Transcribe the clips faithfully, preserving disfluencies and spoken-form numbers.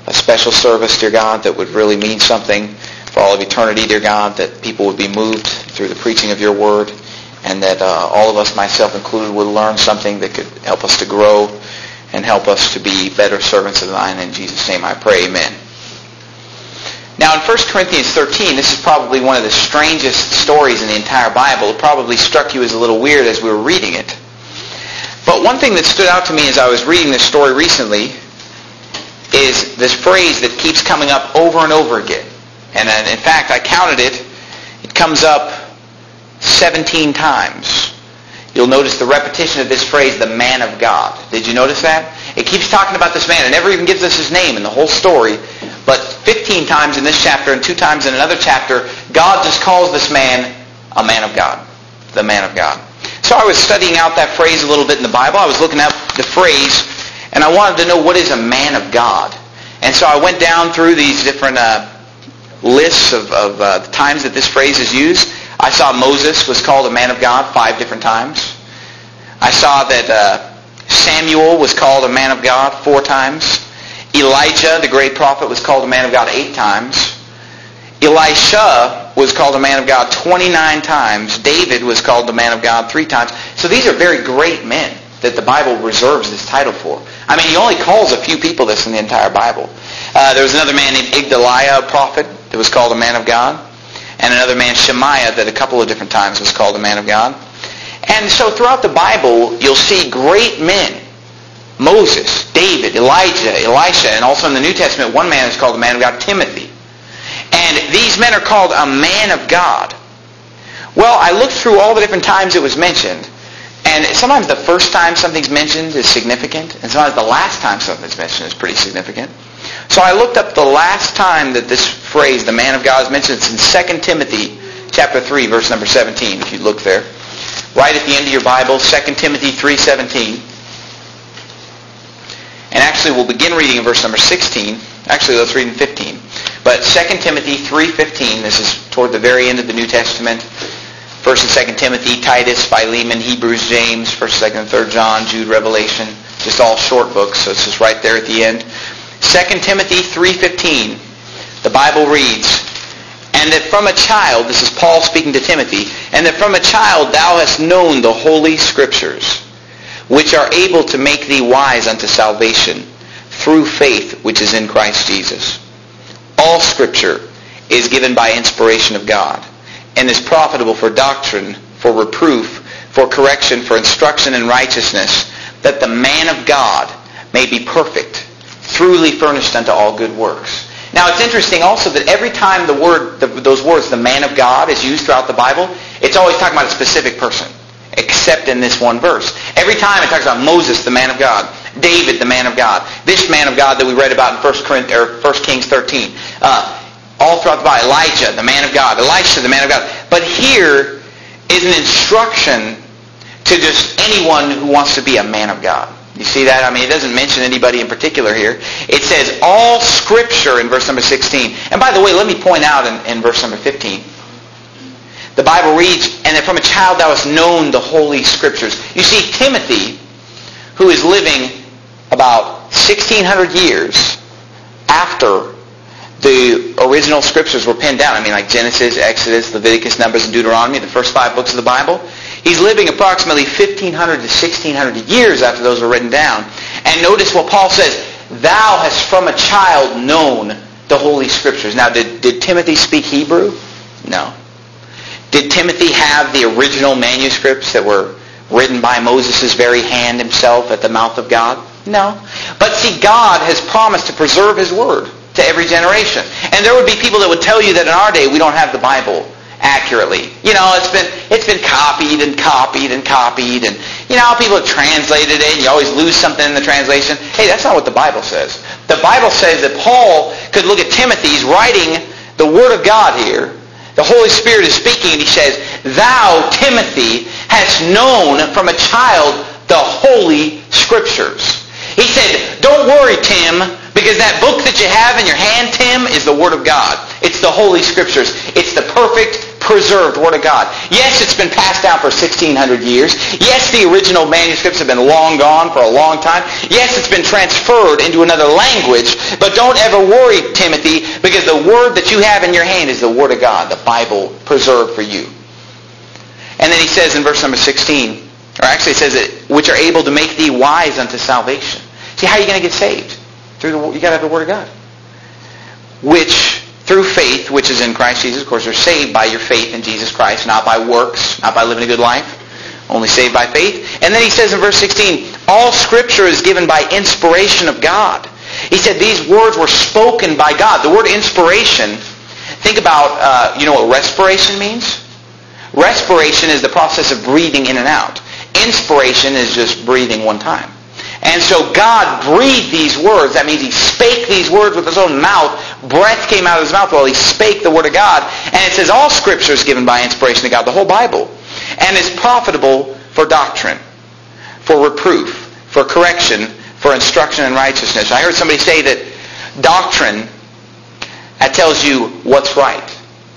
a special service, dear God, that would really mean something for all of eternity, dear God, that people would be moved through the preaching of your word, and that uh, all of us, myself included, would learn something that could help us to grow and help us to be better servants of thine. In Jesus' name I pray, amen. Now in First Corinthians thirteen, this is probably one of the strangest stories in the entire Bible. It probably struck you as a little weird as we were reading it. But one thing that stood out to me as I was reading this story recently is this phrase that keeps coming up over and over again. And in fact, I counted it. It comes up seventeen times. You'll notice the repetition of this phrase, the man of God. Did you notice that? It keeps talking about this man. It never even gives us his name in the whole story. But fifteen times in this chapter and two times in another chapter, God just calls this man a man of God. The man of God. So I was studying out that phrase a little bit in the Bible. I was looking up the phrase, and I wanted to know, what is a man of God? And so I went down through these different uh, lists of, of uh, the times that this phrase is used. I saw Moses was called a man of God five different times. I saw that uh, Samuel was called a man of God four times. Elijah, the great prophet, was called a man of God eight times. Elisha was called a man of God twenty-nine times. David was called the man of God three times. So these are very great men that the Bible reserves this title for. I mean, he only calls a few people this in the entire Bible. Uh, there was another man named Igdaliah, a prophet, that was called a man of God. And another man, Shemaiah, that a couple of different times was called a man of God. And so throughout the Bible, you'll see great men. Moses, David, Elijah, Elisha, and also in the New Testament, one man is called a man of God, Timothy. And these men are called a man of God. Well, I looked through all the different times it was mentioned, and sometimes the first time something's mentioned is significant, and sometimes the last time something's mentioned is pretty significant. So I looked up the last time that this phrase, the man of God, is mentioned. It's in Second Timothy chapter three, verse number seventeen, if you look there. Right at the end of your Bible, Second Timothy three seventeen. And actually we'll begin reading in verse number sixteen. Actually, let's read in fifteen. But Second Timothy three fifteen, this is toward the very end of the New Testament. First and Second Timothy, Titus, Philemon, Hebrews, James, First, Second, and Third John, Jude, Revelation. Just all short books, so it's just right there at the end. Second Timothy three fifteen, the Bible reads, "And that from a child," this is Paul speaking to Timothy, "and that from a child thou hast known the holy Scriptures, which are able to make thee wise unto salvation, through faith which is in Christ Jesus. All Scripture is given by inspiration of God, and is profitable for doctrine, for reproof, for correction, for instruction in righteousness, that the man of God may be perfect, truly furnished unto all good works." Now it's interesting also that every time the word, the, those words, the man of God, is used throughout the Bible, it's always talking about a specific person, except in this one verse. Every time it talks about Moses, the man of God, David, the man of God, this man of God that we read about in First Corinthians, or First Kings thirteen, uh, all throughout the Bible, Elijah, the man of God, Elisha, the man of God. But here is an instruction to just anyone who wants to be a man of God. You see that? I mean, it doesn't mention anybody in particular here. It says all Scripture in verse number sixteen. And by the way, let me point out in, in verse number fifteen. The Bible reads, "And that from a child thou hast known the holy Scriptures." You see, Timothy, who is living about sixteen hundred years after the original Scriptures were penned down. I mean, like Genesis, Exodus, Leviticus, Numbers, and Deuteronomy, the first five books of the Bible. He's living approximately fifteen hundred to sixteen hundred years after those were written down. And notice what Paul says, "Thou hast from a child known the Holy Scriptures." Now, did, did Timothy speak Hebrew? No. Did Timothy have the original manuscripts that were written by Moses' very hand himself at the mouth of God? No. But see, God has promised to preserve His Word to every generation. And there would be people that would tell you that in our day we don't have the Bible accurately. You know, it's been it's been copied and copied and copied, and you know, people have translated it, and you always lose something in the translation. Hey, that's not what the Bible says. The Bible says that Paul could look at Timothy, he's writing the Word of God here. The Holy Spirit is speaking, and he says, "Thou, Timothy, hast known from a child the Holy Scriptures." He said, "Don't worry, Tim, because that book that you have in your hand, Tim, is the Word of God. It's the Holy Scriptures. It's the perfect, preserved Word of God. Yes, it's been passed down for sixteen hundred years. Yes, the original manuscripts have been long gone for a long time. Yes, it's been transferred into another language. But don't ever worry, Timothy, because the Word that you have in your hand is the Word of God, the Bible preserved for you. And then he says in verse number sixteen, or actually it says that, which are able to make thee wise unto salvation. See, how are you going to get saved? Through the, you got to have the Word of God. Which, through faith, which is in Christ Jesus, of course, you're saved by your faith in Jesus Christ, not by works, not by living a good life, only saved by faith. And then he says in verse sixteen, all Scripture is given by inspiration of God. He said these words were spoken by God. The word inspiration, think about, uh, you know what respiration means? Respiration is the process of breathing in and out. Inspiration is just breathing one time. And so God breathed these words. That means he spake these words with his own mouth. Breath came out of his mouth while he spake the Word of God. And it says all Scripture is given by inspiration of God, the whole Bible, and is profitable for doctrine, for reproof, for correction, for instruction in righteousness. I heard somebody say that doctrine, that tells you what's right.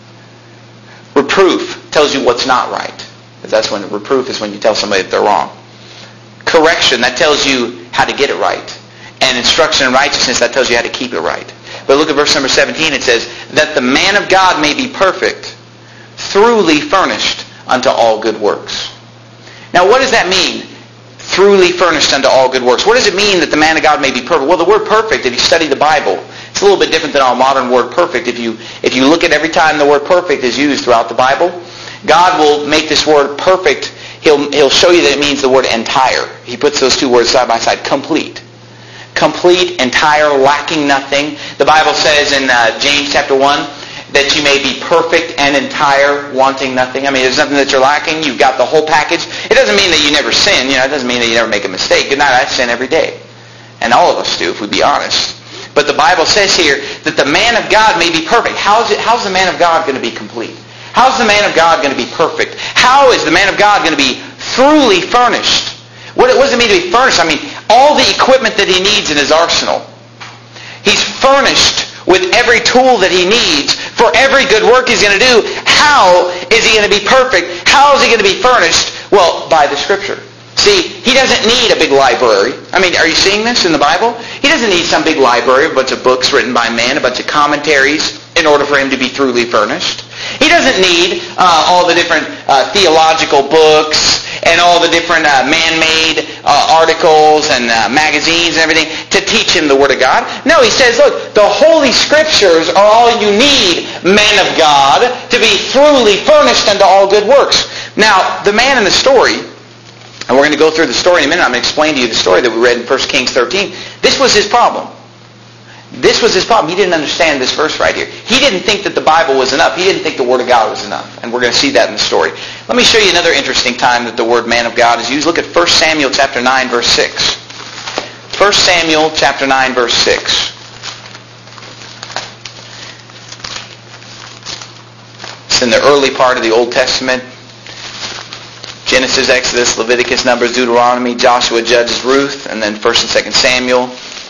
Reproof tells you what's not right. Because that's when reproof is when you tell somebody that they're wrong. Correction, that tells you how to get it right. And instruction in righteousness, that tells you how to keep it right. But look at verse number seventeen. It says, that the man of God may be perfect, thoroughly furnished unto all good works. Now what does that mean? Thoroughly furnished unto all good works. What does it mean that the man of God may be perfect? Well, the word perfect, if you study the Bible, it's a little bit different than our modern word perfect. If you, if you look at every time the word perfect is used throughout the Bible, God will make this word perfect. He'll, he'll show you that it means the word entire. He puts those two words side by side. Complete. Complete, entire, lacking nothing. The Bible says in uh, James chapter one that you may be perfect and entire, wanting nothing. I mean, there's nothing that you're lacking. You've got the whole package. It doesn't mean that you never sin. You know, it doesn't mean that you never make a mistake. Good night, I sin every day. And all of us do, if we be honest. But the Bible says here that the man of God may be perfect. How's, it, how's the man of God going to be complete? How's the man of God going to be perfect? How is the man of God going to be thoroughly furnished? What, what does it mean to be furnished? I mean, all the equipment that he needs in his arsenal. He's furnished with every tool that he needs for every good work he's going to do. How is he going to be perfect? How is he going to be furnished? Well, by the Scripture. See, he doesn't need a big library. I mean, are you seeing this in the Bible? He doesn't need some big library, a bunch of books written by men, a bunch of commentaries in order for him to be thoroughly furnished. He doesn't need uh, all the different uh, theological books and all the different uh, man-made uh, articles and uh, magazines and everything to teach him the Word of God. No, he says, look, the Holy Scriptures are all you need, man of God, to be thoroughly furnished unto all good works. Now, the man in the story, and we're going to go through the story in a minute. I'm going to explain to you the story that we read in First Kings thirteen. This was his problem. This was his problem. He didn't understand this verse right here. He didn't think that the Bible was enough. He didn't think the Word of God was enough. And we're going to see that in the story. Let me show you another interesting time that the word man of God is used. Look at First Samuel chapter nine, verse six. First Samuel chapter nine, verse six. It's in the early part of the Old Testament. Genesis, Exodus, Leviticus, Numbers, Deuteronomy, Joshua, Judges, Ruth, and then First and Second Samuel.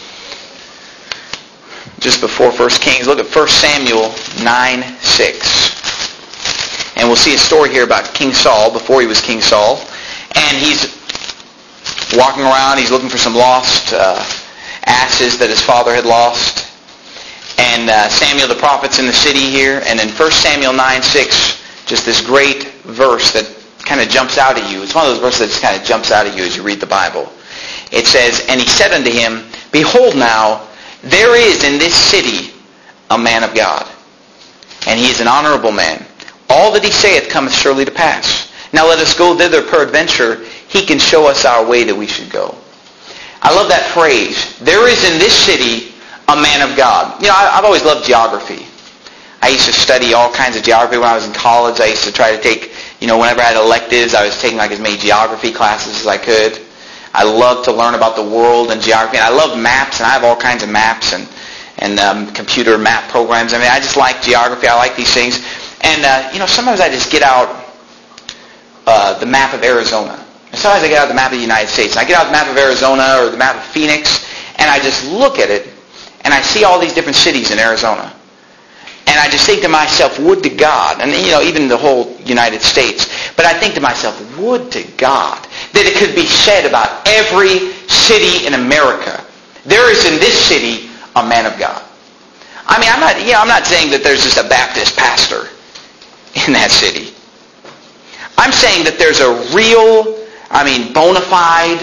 Just before First Kings, look at First Samuel nine six. And we'll see a story here about King Saul, before he was King Saul. And he's walking around, he's looking for some lost uh, asses that his father had lost. And uh, Samuel the prophet's in the city here. And in First Samuel nine six, just this great verse that kind of jumps out at you. It's one of those verses that just kind of jumps out at you as you read the Bible. It says, and he said unto him, behold now, there is in this city a man of God, and he is an honorable man. All that he saith cometh surely to pass. Now let us go thither, peradventure he can show us our way that we should go. I love that phrase. There is in this city a man of God. You know, I, I've always loved geography. I used to study all kinds of geography when I was in college. I used to try to take, you know, whenever I had electives, I was taking like as many geography classes as I could. I love to learn about the world and geography. And I love maps, and I have all kinds of maps and, and um, computer map programs. I mean, I just like geography. I like these things. And, uh, you know, sometimes I just get out uh, the map of Arizona. And sometimes I get out the map of the United States. And I get out the map of Arizona or the map of Phoenix, and I just look at it, and I see all these different cities in Arizona. And And I just think to myself, would to God, and you know, even the whole United States, but I think to myself, would to God that it could be said about every city in America, there is in this city a man of God. I mean, I'm not, you know, I'm not saying that there's just a Baptist pastor in that city. I'm saying that there's a real, I mean, bona fide,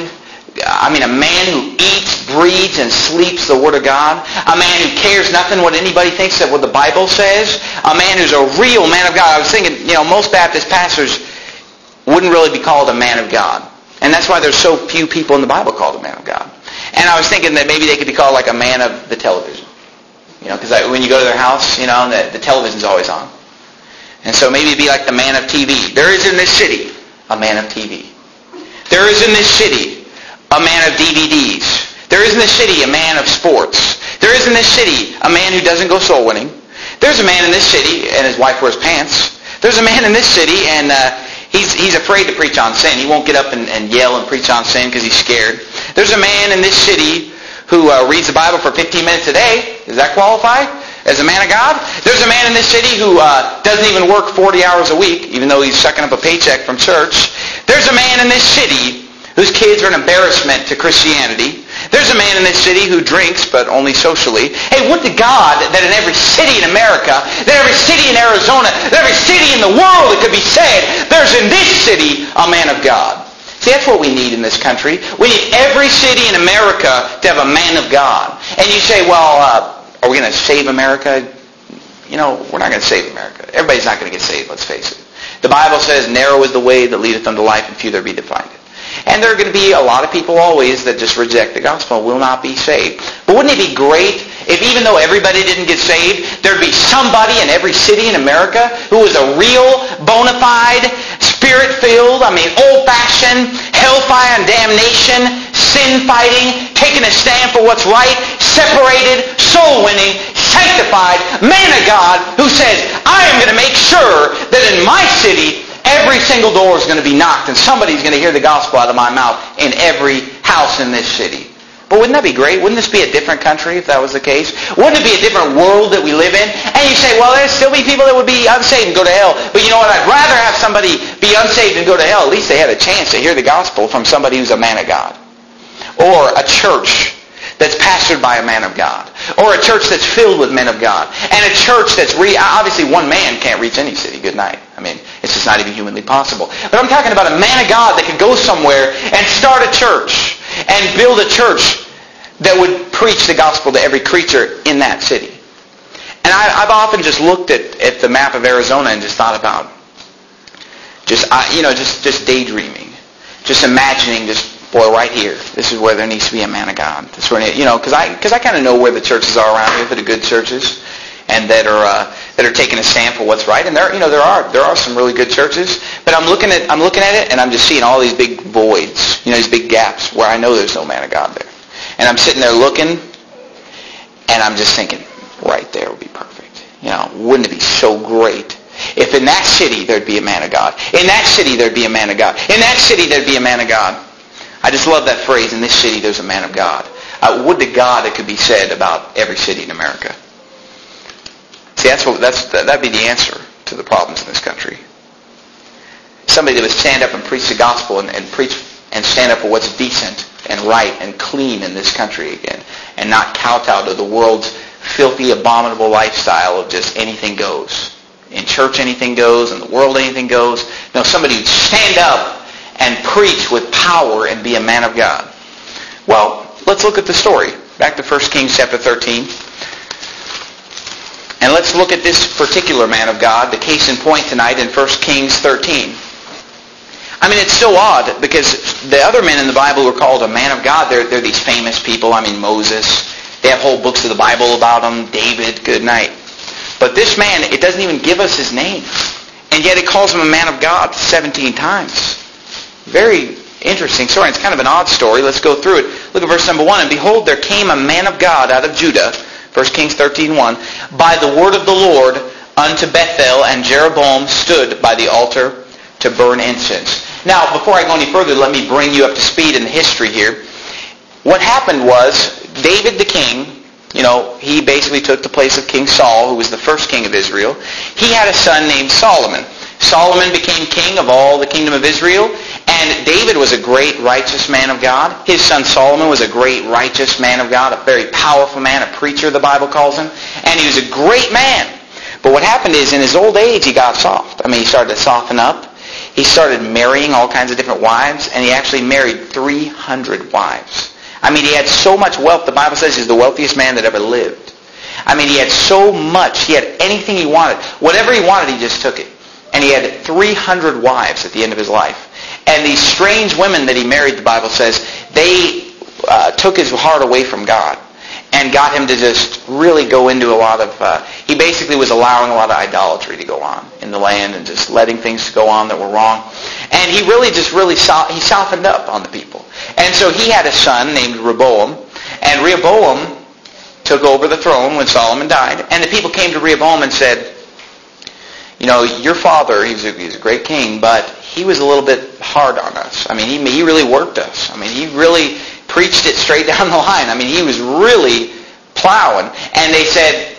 I mean, a man who eats, breathes, and sleeps the Word of God. A man who cares nothing what anybody thinks of what the Bible says. A man who's a real man of God. I was thinking, you know, most Baptist pastors wouldn't really be called a man of God. And that's why there's so few people in the Bible called a man of God. And I was thinking that maybe they could be called like a man of the television. You know, because when you go to their house, you know, the, the television's always on. And so maybe it'd be like the man of T V. There is in this city a man of T V. There is in this city a man of D V Ds. There is in this city a man of sports. There is in this city a man who doesn't go soul winning. There's a man in this city and his wife wears pants. There's a man in this city and uh, he's he's afraid to preach on sin. He won't get up and, and yell and preach on sin because he's scared. There's a man in this city who uh, reads the Bible for fifteen minutes a day. Does that qualify as a man of God? There's a man in this city who uh, doesn't even work forty hours a week, even though he's sucking up a paycheck from church. There's a man in this city whose kids are an embarrassment to Christianity. There's a man in this city who drinks, but only socially. Hey, would to God that in every city in America, that every city in Arizona, that every city in the world, it could be said, there's in this city a man of God. See, that's what we need in this country. We need every city in America to have a man of God. And you say, well, uh, are we going to save America? You know, we're not going to save America. Everybody's not going to get saved, let's face it. The Bible says, narrow is the way that leadeth unto life, and few there be that find it. And there are going to be a lot of people always that just reject the gospel and will not be saved. But wouldn't it be great if even though everybody didn't get saved, there'd be somebody in every city in America who was a real, bona fide, spirit-filled, I mean, old-fashioned, hellfire and damnation, sin-fighting, taking a stand for what's right, separated, soul-winning, sanctified man of God who says, I am going to make sure that in my city every single door is going to be knocked and somebody's going to hear the gospel out of my mouth in every house in this city. But wouldn't that be great? Wouldn't this be a different country if that was the case? Wouldn't it be a different world that we live in? And you say, well, there'd still be people that would be unsaved and go to hell. But you know what? I'd rather have somebody be unsaved and go to hell. At least they had a chance to hear the gospel from somebody who's a man of God. Or a church that's pastored by a man of God. Or a church that's filled with men of God. And a church that's, re- obviously one man can't reach any city. Good night. I mean, it's just not even humanly possible. But I'm talking about a man of God that could go somewhere and start a church and build a church that would preach the gospel to every creature in that city. And I, I've often just looked at, at the map of Arizona and just thought about just, you know, just, just daydreaming. Just imagining just, boy, right here, this is where there needs to be a man of God. That's where, you know, because I, because I kind of know where the churches are around here that are good churches and that are uh, that are taking a stand for what's right. And there, you know, there are there are some really good churches. But I'm looking at I'm looking at it and I'm just seeing all these big voids, you know, these big gaps where I know there's no man of God there. And I'm sitting there looking, and I'm just thinking, right there would be perfect. You know, wouldn't it be so great if in that city there'd be a man of God? In that city there'd be a man of God. In that city there'd be a man of God. I just love that phrase, in this city there's a man of God. Uh, would to God it could be said about every city in America. See, that's what, that's, that'd be the answer to the problems in this country. Somebody that would stand up and preach the gospel and, and preach and stand up for what's decent and right and clean in this country again, and not kowtow to the world's filthy, abominable lifestyle of just anything goes. In church anything goes, in the world anything goes. No, somebody who'd stand up and preach with power and be a man of God. Well, let's look at the story. Back to First Kings chapter thirteen. And let's look at this particular man of God, the case in point tonight in First Kings thirteen. I mean, it's so odd because the other men in the Bible who are called a man of God, they're, they're these famous people. I mean, Moses. They have whole books of the Bible about him. David, good night. But this man, it doesn't even give us his name. And yet it calls him a man of God seventeen times. Very interesting story. It's kind of an odd story. Let's go through it. Look at verse number one. And behold, there came a man of God out of Judah, First Kings thirteen one, by the word of the Lord unto Bethel, and Jeroboam stood by the altar to burn incense. Now, before I go any further, let me bring you up to speed in the history here. What happened was, David the king, you know, he basically took the place of King Saul, who was the first king of Israel. He had a son named Solomon. Solomon became king of all the kingdom of Israel, and David was a great righteous man of God. His son Solomon was a great righteous man of God, a very powerful man, a preacher the Bible calls him, and he was a great man. But what happened is in his old age he got soft. I mean, he started to soften up. He started marrying all kinds of different wives, and he actually married three hundred wives. I mean, he had so much wealth, the Bible says he's the wealthiest man that ever lived. I mean, he had so much. He had anything he wanted. Whatever he wanted, he just took it. And he had three hundred wives at the end of his life. And these strange women that he married, the Bible says, they uh, took his heart away from God and got him to just really go into a lot of... Uh, he basically was allowing a lot of idolatry to go on in the land and just letting things go on that were wrong. And he really just really... So, he softened up on the people. And so he had a son named Rehoboam. And Rehoboam took over the throne when Solomon died. And the people came to Rehoboam and said, you know, your father, he was, a, he was a great king, but he was a little bit hard on us. I mean, he, he really worked us. I mean, he really preached it straight down the line. I mean, he was really plowing. And they said,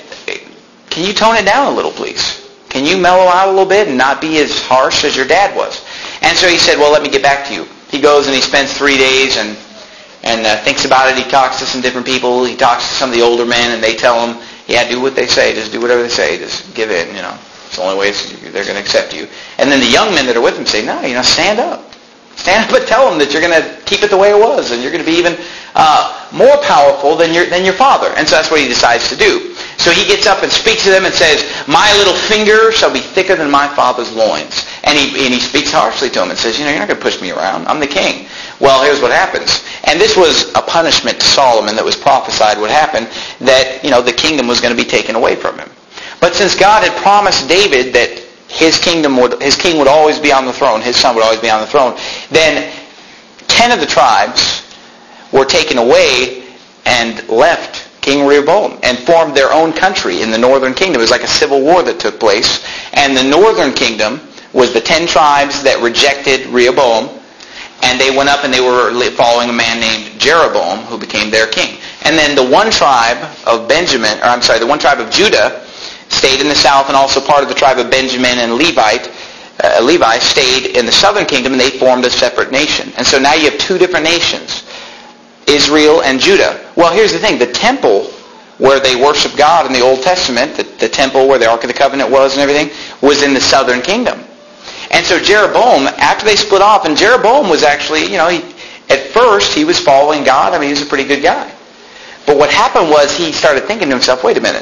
can you tone it down a little, please? Can you mellow out a little bit and not be as harsh as your dad was? And so he said, well, let me get back to you. He goes and he spends three days and and uh, thinks about it. He talks to some different people. He talks to some of the older men, and they tell him, yeah, do what they say. Just do whatever they say. Just give in, you know. It's the only way they're going to accept you. And then the young men that are with him say, no, you know, stand up. Stand up and tell them that you're going to keep it the way it was, and you're going to be even uh, more powerful than your than your father. And so that's what he decides to do. So he gets up and speaks to them and says, my little finger shall be thicker than my father's loins. And he and he speaks harshly to him and says, you know, you're not going to push me around. I'm the king. Well, here's what happens. And this was a punishment to Solomon that was prophesied would happen, that, you know, the kingdom was going to be taken away from him. But since God had promised David that his kingdom would, his king would always be on the throne, his son would always be on the throne, then ten of the tribes were taken away and left King Rehoboam and formed their own country in the northern kingdom. It was like a civil war that took place. And the northern kingdom was the ten tribes that rejected Rehoboam, and they went up and they were following a man named Jeroboam, who became their king. And then the one tribe of Benjamin, or I'm sorry, the one tribe of Judah stayed in the south, and also part of the tribe of Benjamin and Levite, uh, Levi stayed in the southern kingdom, and they formed a separate nation. And so now you have two different nations, Israel and Judah. Well, here's the thing. The temple where they worship God in the Old Testament, the, the temple where the Ark of the Covenant was and everything, was in the southern kingdom. And so Jeroboam, after they split off, and Jeroboam was actually, you know, he, at first he was following God. I mean, he was a pretty good guy. But what happened was he started thinking to himself, wait a minute.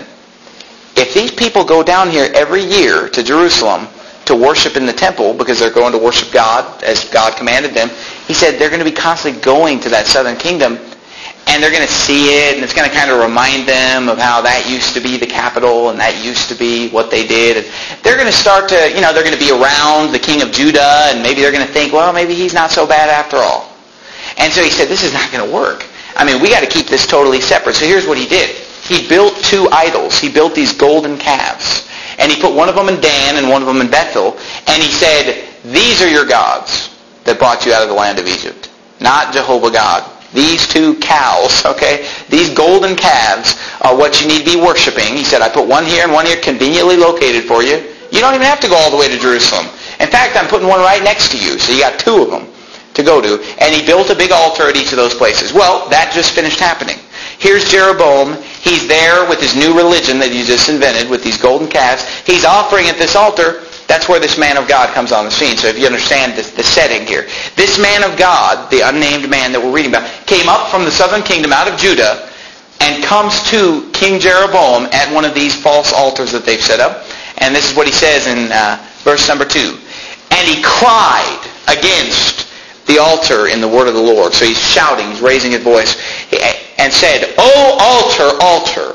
If these people go down here every year to Jerusalem to worship in the temple because they're going to worship God as God commanded them, he said they're going to be constantly going to that southern kingdom, and they're going to see it, and it's going to kind of remind them of how that used to be the capital and that used to be what they did. And they're going to start to, you know, they're going to be around the king of Judah, and maybe they're going to think, well, maybe he's not so bad after all. And so he said, this is not going to work. I mean, we got to keep this totally separate. So here's what he did. He built two idols. He built these golden calves. And he put one of them in Dan and one of them in Bethel. And he said, these are your gods that brought you out of the land of Egypt. Not Jehovah God. These two cows, okay? These golden calves are what you need to be worshiping. He said, I put one here and one here conveniently located for you. You don't even have to go all the way to Jerusalem. In fact, I'm putting one right next to you. So you got two of them to go to. And he built a big altar at each of those places. Well, that just finished happening. Here's Jeroboam. He's there with his new religion that he just invented with these golden calves. He's offering at this altar. That's where this man of God comes on the scene. So if you understand this, the setting here. This man of God, the unnamed man that we're reading about, came up from the southern kingdom out of Judah and comes to King Jeroboam at one of these false altars that they've set up. And this is what he says in uh, verse number two. And he cried against the altar in the word of the Lord. So he's shouting, he's raising his voice, and said, O altar, altar,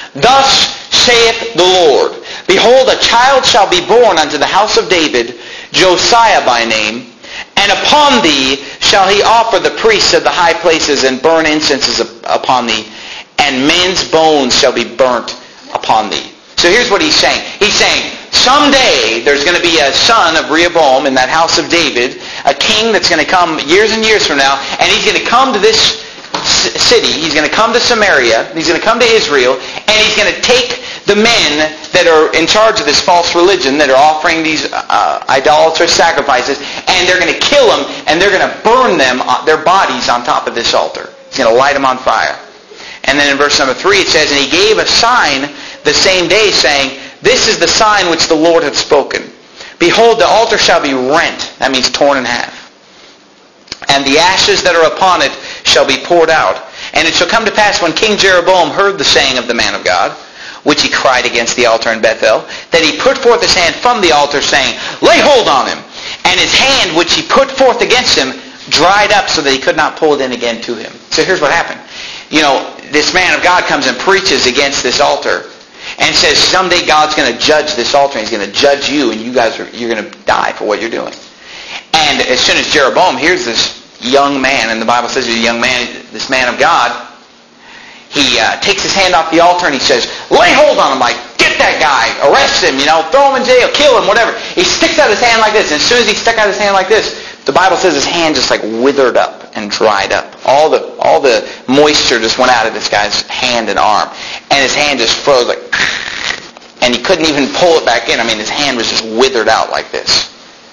thus saith the Lord, behold, a child shall be born unto the house of David, Josiah by name, and upon thee shall he offer the priests of the high places and burn incenses upon thee, and men's bones shall be burnt upon thee. So here's what he's saying. He's saying, someday there's going to be a son of Rehoboam in that house of David, a king that's going to come years and years from now, and he's going to come to this city. He's going to come to Samaria. He's going to come to Israel. And he's going to take the men that are in charge of this false religion, that are offering these uh, idolatrous sacrifices, and they're going to kill them, and they're going to burn them, their bodies on top of this altar. He's going to light them on fire. And then in verse number three it says, and he gave a sign the same day, saying, this is the sign which the Lord hath spoken. Behold, the altar shall be rent. That means torn in half. And the ashes that are upon it shall be poured out. And it shall come to pass, when King Jeroboam heard the saying of the man of God, which he cried against the altar in Bethel, that he put forth his hand from the altar, saying, lay hold on him. And his hand, which he put forth against him, dried up, so that he could not pull it in again to him. So here's what happened. You know, this man of God comes and preaches against this altar, and says someday God's going to judge this altar, and he's going to judge you, and you guys are you're going to die for what you're doing. And as soon as Jeroboam hears this young man, and the Bible says he's a young man, this man of God, he uh, takes his hand off the altar and he says, lay hold on him, like, get that guy, arrest him, you know, throw him in jail, kill him, whatever. He sticks out his hand like this, and as soon as he stuck out his hand like this, the Bible says his hand just like withered up and dried up. All the all the moisture just went out of this guy's hand and arm. And his hand just froze like, and he couldn't even pull it back in. I mean, his hand was just withered out like this.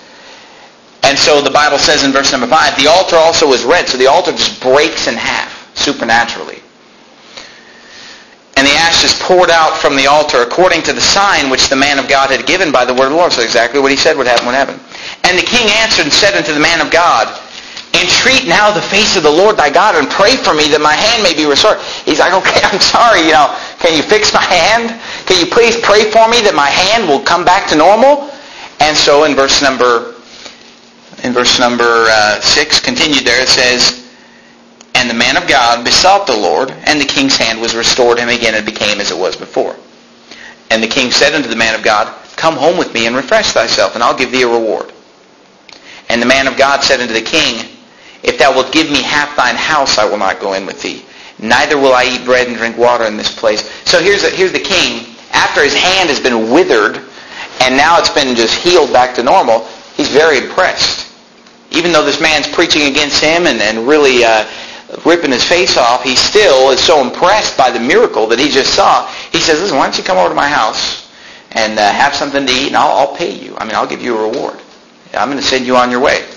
And so the Bible says in verse number five, the altar also was rent, so the altar just breaks in half, supernaturally. And the ashes poured out from the altar according to the sign which the man of God had given by the word of the Lord. So exactly what he said would happen would happen. And the king answered and said unto the man of God, entreat now the face of the Lord thy God, and pray for me that my hand may be restored. He's like, okay, I'm sorry, you know, can you fix my hand? Can you please pray for me that my hand will come back to normal? And so in verse number in verse number uh, six, continued there, it says, and the man of God besought the Lord, and the king's hand was restored him again, and became as it was before. And the king said unto the man of God, come home with me and refresh thyself, and I'll give thee a reward. And the man of God said unto the king, if thou wilt give me half thine house, I will not go in with thee. Neither will I eat bread and drink water in this place. So here's the, here's the king. After his hand has been withered, and now it's been just healed back to normal, he's very impressed. Even though this man's preaching against him and, and really uh, ripping his face off, he still is so impressed by the miracle that he just saw. He says, listen, why don't you come over to my house and uh, have something to eat, and I'll, I'll pay you. I mean, I'll give you a reward. I'm going to send you on your way.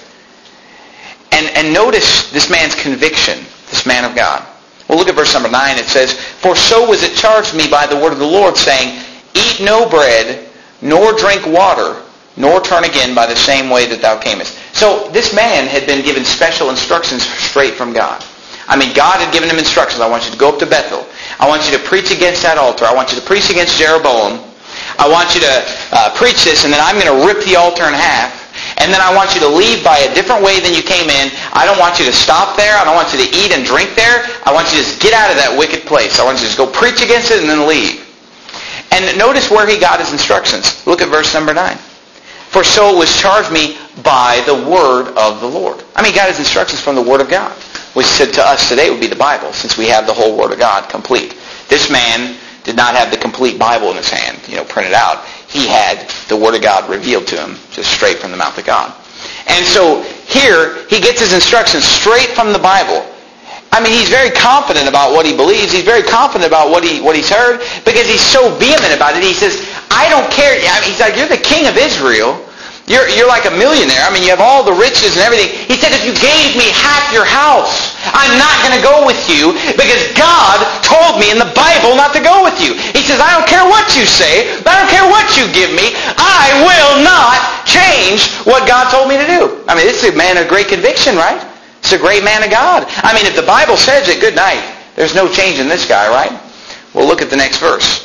And, and notice this man's conviction, this man of God. Well, look at verse number nine. It says, for so was it charged me by the word of the Lord, saying, eat no bread, nor drink water, nor turn again by the same way that thou camest. So this man had been given special instructions straight from God. I mean, God had given him instructions. I want you to go up to Bethel. I want you to preach against that altar. I want you to preach against Jeroboam. I want you to uh, preach this, and then I'm going to rip the altar in half. And then I want you to leave by a different way than you came in. I don't want you to stop there. I don't want you to eat and drink there. I want you to just get out of that wicked place. I want you to just go preach against it and then leave. And notice where he got his instructions. Look at verse number nine. For so it was charged me by the word of the Lord. I mean, he got his instructions from the word of God, which said to us today would be the Bible, since we have the whole word of God complete. This man did not have the complete Bible in his hand, you know, printed out. He had the word of God revealed to him, just straight from the mouth of God. And so here, he gets his instructions straight from the Bible. I mean, he's very confident about what he believes. He's very confident about what he what he's heard, because he's so vehement about it. He says, I don't care. I mean, he's like, you're the king of Israel. You're, you're like a millionaire. I mean, you have all the riches and everything. He said, if you gave me half your house, I'm not going to go with you, because God told me in the Bible not to go with you. He says, I don't care what you say. I don't care what you give me. I will not change what God told me to do. I mean, this is a man of great conviction, right? It's a great man of God. I mean, if the Bible says it, good night. There's no change in this guy, right? Well, look at the next verse.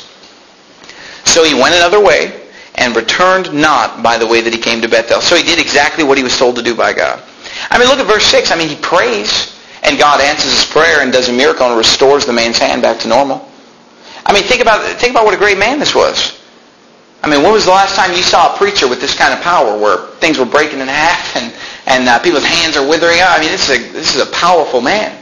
So he went another way, and returned not by the way that he came to Bethel. So he did exactly what he was told to do by God. I mean, look at verse six. I mean, he prays, and God answers his prayer and does a miracle and restores the man's hand back to normal. I mean, think about think about what a great man this was. I mean, when was the last time you saw a preacher with this kind of power, where things were breaking in half and, and uh, people's hands are withering out? I mean, this is, a, this is a powerful man.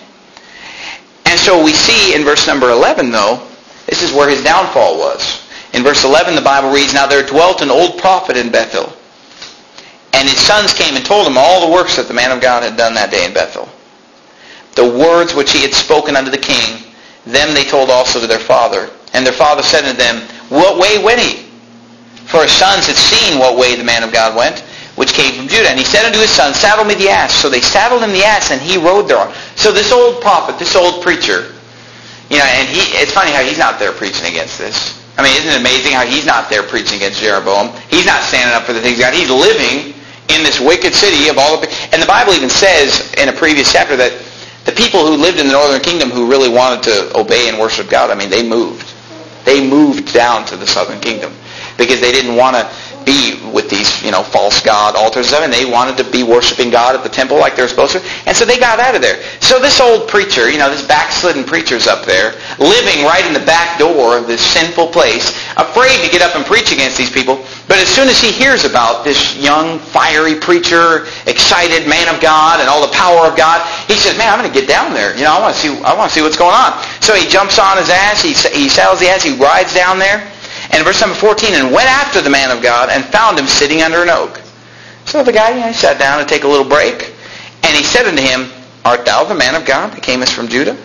And so we see in verse number eleven, though, this is where his downfall was. In verse eleven, the Bible reads, now there dwelt an old prophet in Bethel, and his sons came and told him all the works that the man of God had done that day in Bethel. the words which he had spoken unto the king, them they told also to their father. And their father said unto them, What way went he? For his sons had seen what way the man of God went, which came from Judah. And he said unto his son, Saddle me the ass. So they saddled him the ass, and he rode thereon. So this old prophet, this old preacher, you know, and he, it's funny how he's not there preaching against this. I mean, isn't it amazing how he's not there preaching against Jeroboam? He's not standing up for the things of God. He's living in this wicked city of all of it. And the Bible even says in a previous chapter that the people who lived in the northern kingdom who really wanted to obey and worship God, I mean, they moved. They moved down to the southern kingdom because they didn't want to be with these, you know, false god altars and they wanted to be worshiping God at the temple like they're supposed to. And so they got out of there. So this old preacher, you know, this backslidden preacher's up there, living right in the back door of this sinful place, afraid to get up and preach against these people. But as soon as he hears about this young, fiery preacher, excited man of God and all the power of God, he says, man, I'm going to get down there. You know, I want to see, I want to see what's going on. So he jumps on his ass, he, he saddles the ass, he rides down there. And verse number fourteen, and went after the man of God and found him sitting under an oak. So the guy, you know, he sat down to take a little break. And he said unto him, Art thou the man of God that camest from Judah?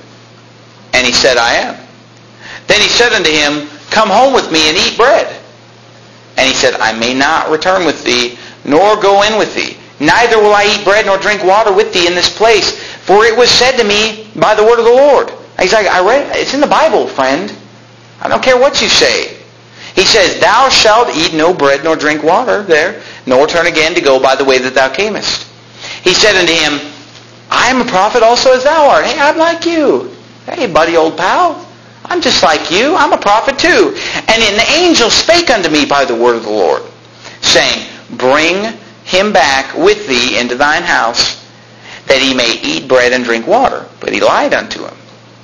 And he said, I am. Then he said unto him, Come home with me and eat bread. And he said, I may not return with thee, nor go in with thee. Neither will I eat bread nor drink water with thee in this place. For it was said to me by the word of the Lord. And he's like, I read, it's in the Bible, friend. I don't care what you say. He says, Thou shalt eat no bread nor drink water there, nor turn again to go by the way that thou camest. He said unto him, I am a prophet also as thou art. Hey, I'm like you. Hey, buddy, old pal. I'm just like you. I'm a prophet too. And an angel spake unto me by the word of the Lord, saying, Bring him back with thee into thine house, that he may eat bread and drink water. But he lied unto him.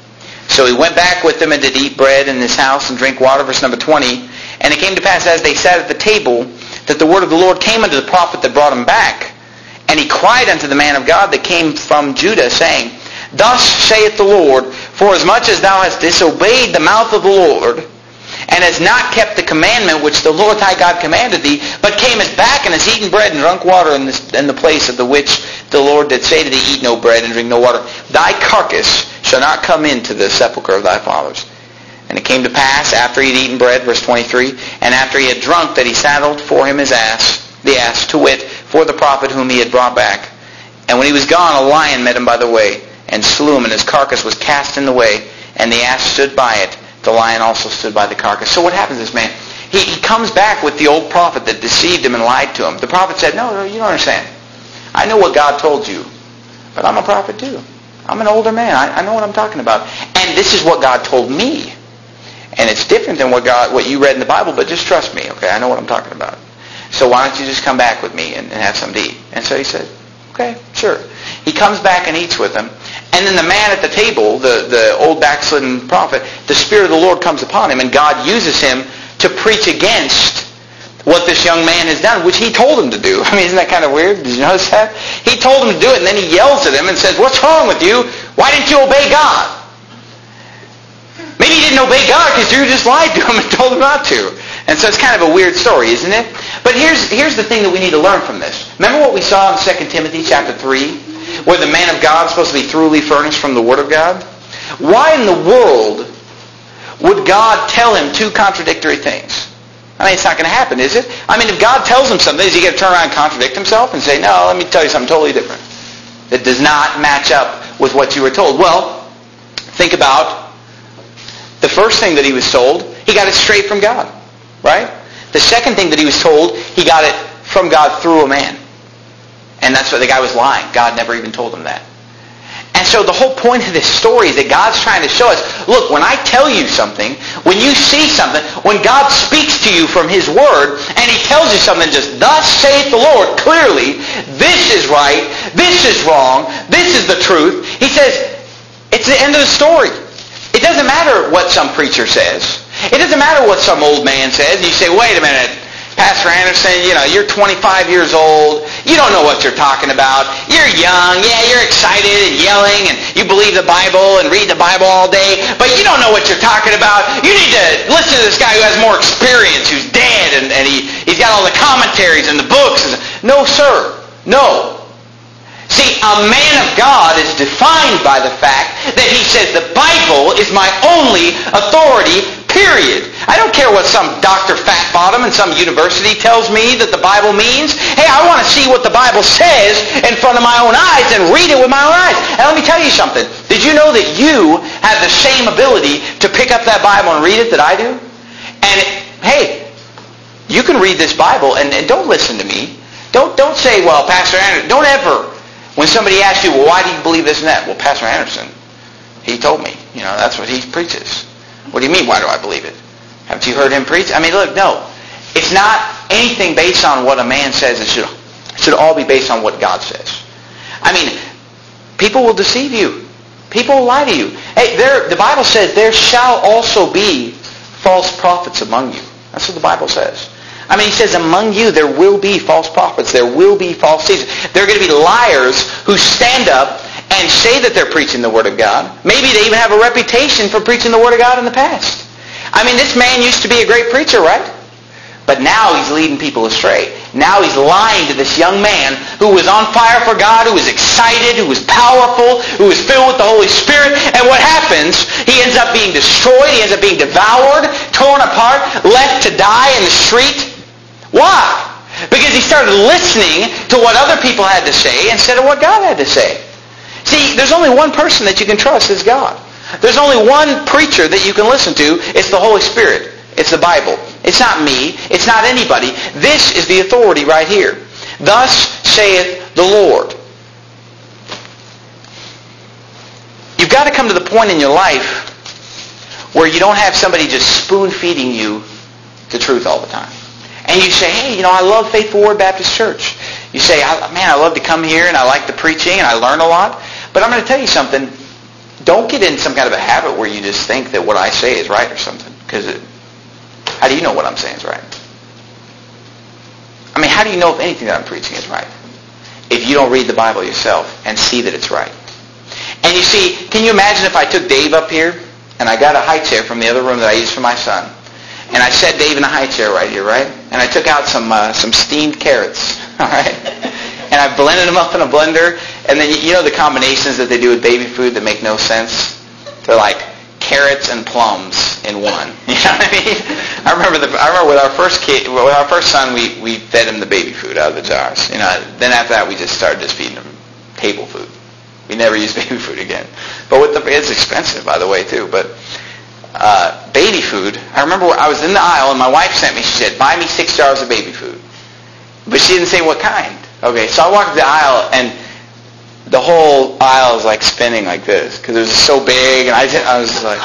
So he went back with them and did eat bread in his house and drink water. Verse number twenty. And it came to pass as they sat at the table that the word of the Lord came unto the prophet that brought him back. And he cried unto the man of God that came from Judah, saying, Thus saith the Lord, Forasmuch as thou hast disobeyed the mouth of the Lord, and hast not kept the commandment which the Lord thy God commanded thee, but camest back and hast eaten bread and drunk water in, this, in the place of the which the Lord did say to thee, Eat no bread and drink no water, thy carcass shall not come into the sepulchre of thy fathers. And it came to pass, after he had eaten bread, verse twenty-three, and after he had drunk, that he saddled for him his ass, the ass, to wit, for the prophet whom he had brought back. And when he was gone, a lion met him by the way, and slew him, and his carcass was cast in the way, and the ass stood by it. The lion also stood by the carcass. So what happens to this man? He, he comes back with the old prophet that deceived him and lied to him. The prophet said, no, no, you don't understand. I know what God told you, but I'm a prophet too. I'm an older man. I, I know what I'm talking about. And this is what God told me. And it's different than what God, what you read in the Bible, but just trust me, okay? I know what I'm talking about. So why don't you just come back with me and, and have something to eat? And so he said, okay, sure. He comes back and eats with them. And then the man at the table, the, the old backslidden prophet, the Spirit of the Lord comes upon him, and God uses him to preach against what this young man has done, which he told him to do. I mean, isn't that kind of weird? Did you notice that? He told him to do it, and then he yells at him and says, what's wrong with you? Why didn't you obey God? Maybe he didn't obey God because Drew just lied to him and told him not to. And so it's kind of a weird story, isn't it? But here's, here's the thing that we need to learn from this. Remember what we saw in Second Timothy chapter three, where the man of God is supposed to be thoroughly furnished from the Word of God? Why in the world would God tell him two contradictory things? I mean, it's not going to happen, is it? I mean, if God tells him something, is he going to turn around and contradict himself and say, no, let me tell you something totally different that does not match up with what you were told? Well, think about the first thing that he was told, he got it straight from God, right? The second thing that he was told, he got it from God through a man. And that's why the guy was lying. God never even told him that. And so the whole point of this story is that God's trying to show us, look, when I tell you something, when you see something, when God speaks to you from His Word, and He tells you something just, thus saith the Lord, clearly, this is right, this is wrong, this is the truth, He says, it's the end of the story. It doesn't matter what some preacher says. It doesn't matter what some old man says. You say, wait a minute, Pastor Anderson, you know, you're twenty-five years old. You don't know what you're talking about. You're young. Yeah, you're excited and yelling, and you believe the Bible and read the Bible all day, but you don't know what you're talking about. You need to listen to this guy who has more experience, who's dead, and, and he, he's got all the commentaries and the books. No, sir. No. See, a man of God is defined by the fact that he says the Bible is my only authority, period. I don't care what some Doctor Fatbottom in some university tells me that the Bible means. Hey, I want to see what the Bible says in front of my own eyes and read it with my own eyes. And let me tell you something. Did you know that you have the same ability to pick up that Bible and read it that I do? And it, hey, you can read this Bible and, and don't listen to me. Don't, don't say, well, Pastor Anderson, don't ever... When somebody asks you, well, why do you believe this and that? Well, Pastor Anderson, he told me. You know, that's what he preaches. What do you mean, why do I believe it? Haven't you heard him preach? I mean, look, no. It's not anything based on what a man says. It should, it should all be based on what God says. I mean, people will deceive you. People will lie to you. Hey, there, the Bible says, there shall also be false prophets among you. That's what the Bible says. I mean, he says, among you there will be false prophets. There will be false teachers. There are going to be liars who stand up and say that they're preaching the Word of God. Maybe they even have a reputation for preaching the Word of God in the past. I mean, this man used to be a great preacher, right? But now he's leading people astray. Now he's lying to this young man who was on fire for God, who was excited, who was powerful, who was filled with the Holy Spirit. And what happens? He ends up being destroyed. He ends up being devoured, torn apart, left to die in the street. Why? Because he started listening to what other people had to say instead of what God had to say. See, there's only one person that you can trust is God. There's only one preacher that you can listen to. It's the Holy Spirit. It's the Bible. It's not me. It's not anybody. This is the authority right here. Thus saith the Lord. You've got to come to the point in your life where you don't have somebody just spoon-feeding you the truth all the time. And you say, hey, you know, I love Faithful Word Baptist Church. You say, man, I love to come here and I like the preaching and I learn a lot. But I'm going to tell you something. Don't get in some kind of a habit where you just think that what I say is right or something. Because how do you know what I'm saying is right? I mean, how do you know if anything that I'm preaching is right? If you don't read the Bible yourself and see that it's right. And you see, can you imagine if I took Dave up here and I got a high chair from the other room that I used for my son. And I set Dave in a high chair right here, right? And I took out some uh, some steamed carrots, all right? And I blended them up in a blender. And then, you know the combinations that they do with baby food that make no sense? They're like carrots and plums in one. You know what I mean? I remember the, I remember with our first kid, with our first son, we, we fed him the baby food out of the jars. You know, then after that, we just started just feeding him table food. We never used baby food again. But with the, it's expensive, by the way, too. But uh, baby food, I remember I was in the aisle and my wife sent me, she said, buy me six jars of baby food. But she didn't say what kind. Okay, so I walked the aisle and the whole aisle was like spinning like this because it was so big, and I, I was like,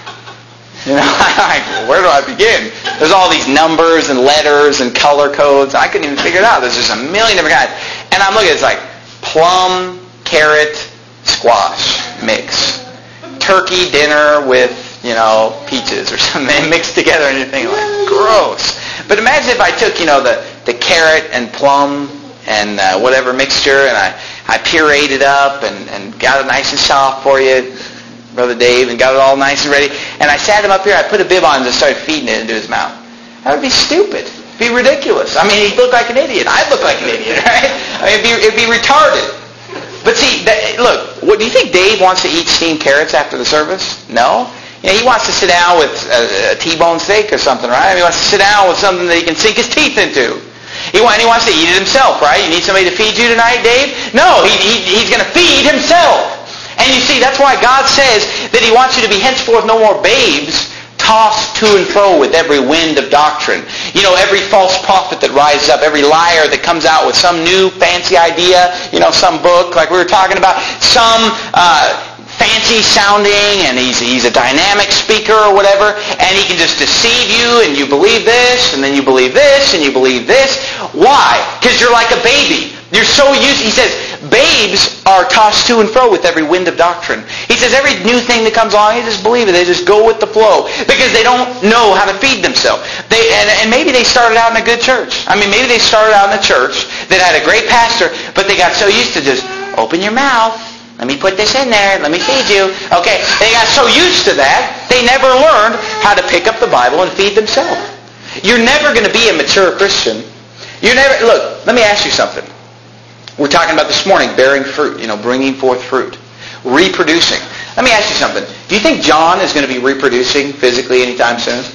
you know, like, where do I begin? There's all these numbers and letters and color codes. I couldn't even figure it out. There's just a million different kinds. And I'm looking at it, it's like plum, carrot, squash mix. Turkey dinner with, you know, peaches or something mixed together and anything like gross. But imagine if I took, you know, the, the carrot and plum and uh, whatever mixture, and I, I pureed it up and, and got it nice and soft for you, Brother Dave, and got it all nice and ready. And I sat him up here, I put a bib on and just started feeding it into his mouth. That would be stupid. It'd be ridiculous. I mean, he'd look like an idiot. I'd look like an idiot, right? I mean, it'd be, it'd be retarded. But see, that, look, what, do you think Dave wants to eat steamed carrots after the service? No. You know, he wants to sit down with a, a T-bone steak or something, right? I mean, he wants to sit down with something that he can sink his teeth into. He, want, he wants to eat it himself, right? You need somebody to feed you tonight, Dave? No, he, he, he's going to feed himself. And you see, that's why God says that he wants you to be henceforth no more babes, tossed to and fro with every wind of doctrine. You know, every false prophet that rises up, every liar that comes out with some new fancy idea, you know, some book like we were talking about, some uh, fancy sounding, and he's, he's a dynamic speaker or whatever, and he can just deceive you, and you believe this, and then you believe this, and you believe this. Why? Because you're like a baby. You're so used, he says, babes are tossed to and fro with every wind of doctrine. He says every new thing that comes along, they just believe it. They just go with the flow because they don't know how to feed themselves. They, and, and maybe they started out in a good church. I mean, maybe they started out in a church that had a great pastor, but they got so used to just, open your mouth. Let me put this in there. Let me feed you. Okay, they got so used to that, they never learned how to pick up the Bible and feed themselves. You're never going to be a mature Christian. You're never, look, let me ask you something. We're talking about this morning, bearing fruit, you know, bringing forth fruit. Reproducing. Let me ask you something. Do you think John is going to be reproducing physically anytime soon?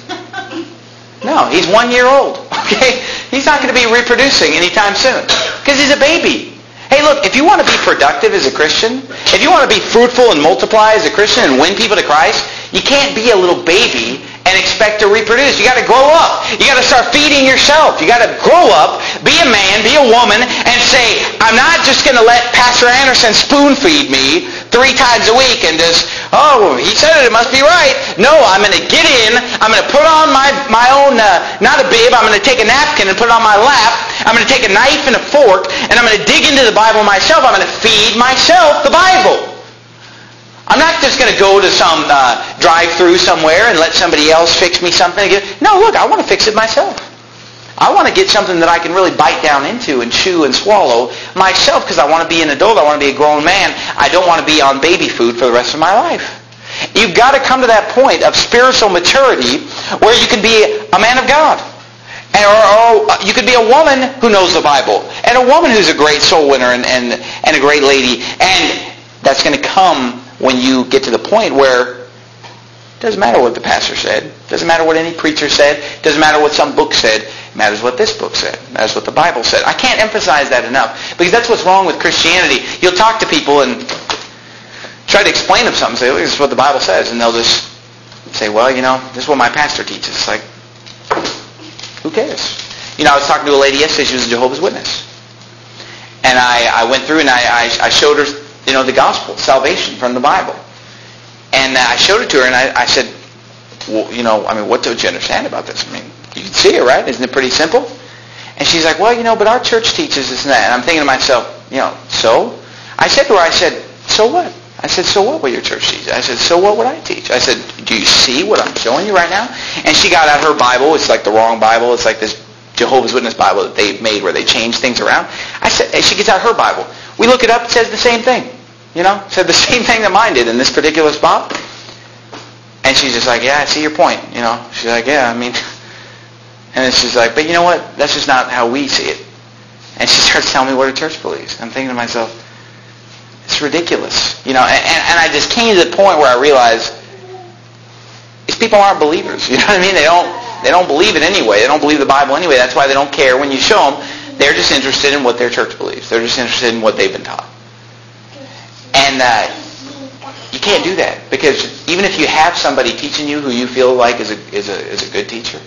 No, he's one year old, okay? He's not going to be reproducing anytime soon because he's a baby. Hey, look, if you want to be productive as a Christian, if you want to be fruitful and multiply as a Christian and win people to Christ, you can't be a little baby and expect to reproduce. You got to grow up. You got to start feeding yourself. You got to grow up, be a man, be a woman, and say, I'm not just going to let Pastor Anderson spoon feed me three times a week and just, oh, he said it, it must be right. No, I'm going to get in. I'm going to put on my, my own, uh, not a bib, I'm going to take a napkin and put it on my lap. I'm going to take a knife and a fork, and I'm going to dig into the Bible myself. I'm going to feed myself the Bible. I'm not just going to go to some uh, drive-through somewhere and let somebody else fix me something. No, look, I want to fix it myself. I want to get something that I can really bite down into and chew and swallow myself because I want to be an adult. I want to be a grown man. I don't want to be on baby food for the rest of my life. You've got to come to that point of spiritual maturity where you can be a man of God. And, or, or you could be a woman who knows the Bible. And a woman who's a great soul winner and, and, and a great lady. And that's going to come when you get to the point where it doesn't matter what the pastor said. It doesn't matter what any preacher said. It doesn't matter what some book said. It matters what this book said. It matters what the Bible said. I can't emphasize that enough because that's what's wrong with Christianity. You'll talk to people and try to explain them something. Say, look, this is what the Bible says. And they'll just say, well, you know, this is what my pastor teaches. It's like, who cares? You know, I was talking to a lady yesterday. She was a Jehovah's Witness. And I, I went through and I, I, I showed her, you know, the gospel, salvation from the Bible. And I showed it to her and I, I said, well, you know, I mean, what don't you understand about this? I mean, you can see it, right? Isn't it pretty simple? And she's like, well, you know, but our church teaches this and that. And I'm thinking to myself, you know, so? I said to her, I said, so what? I said, so what will your church teach? I said, so what would I teach? I said, do you see what I'm showing you right now? And she got out her Bible. It's like the wrong Bible. It's like this Jehovah's Witness Bible that they've made where they change things around. I said, and she gets out her Bible. We look it up. It says the same thing. You know, it said the same thing that mine did in this particular spot. And she's just like, yeah, I see your point. You know, she's like, yeah, I mean, and then she's like, but you know what? That's just not how we see it. And she starts telling me what her church believes. I'm thinking to myself, it's ridiculous. You know, and, and I just came to the point where I realized these people aren't believers. You know what I mean? They don't, they don't believe it anyway. They don't believe the Bible anyway. That's why they don't care when you show them. They're just interested in what their church believes. They're just interested in what they've been taught. And uh, you can't do that because even if you have somebody teaching you who you feel like is a is a is a good teacher,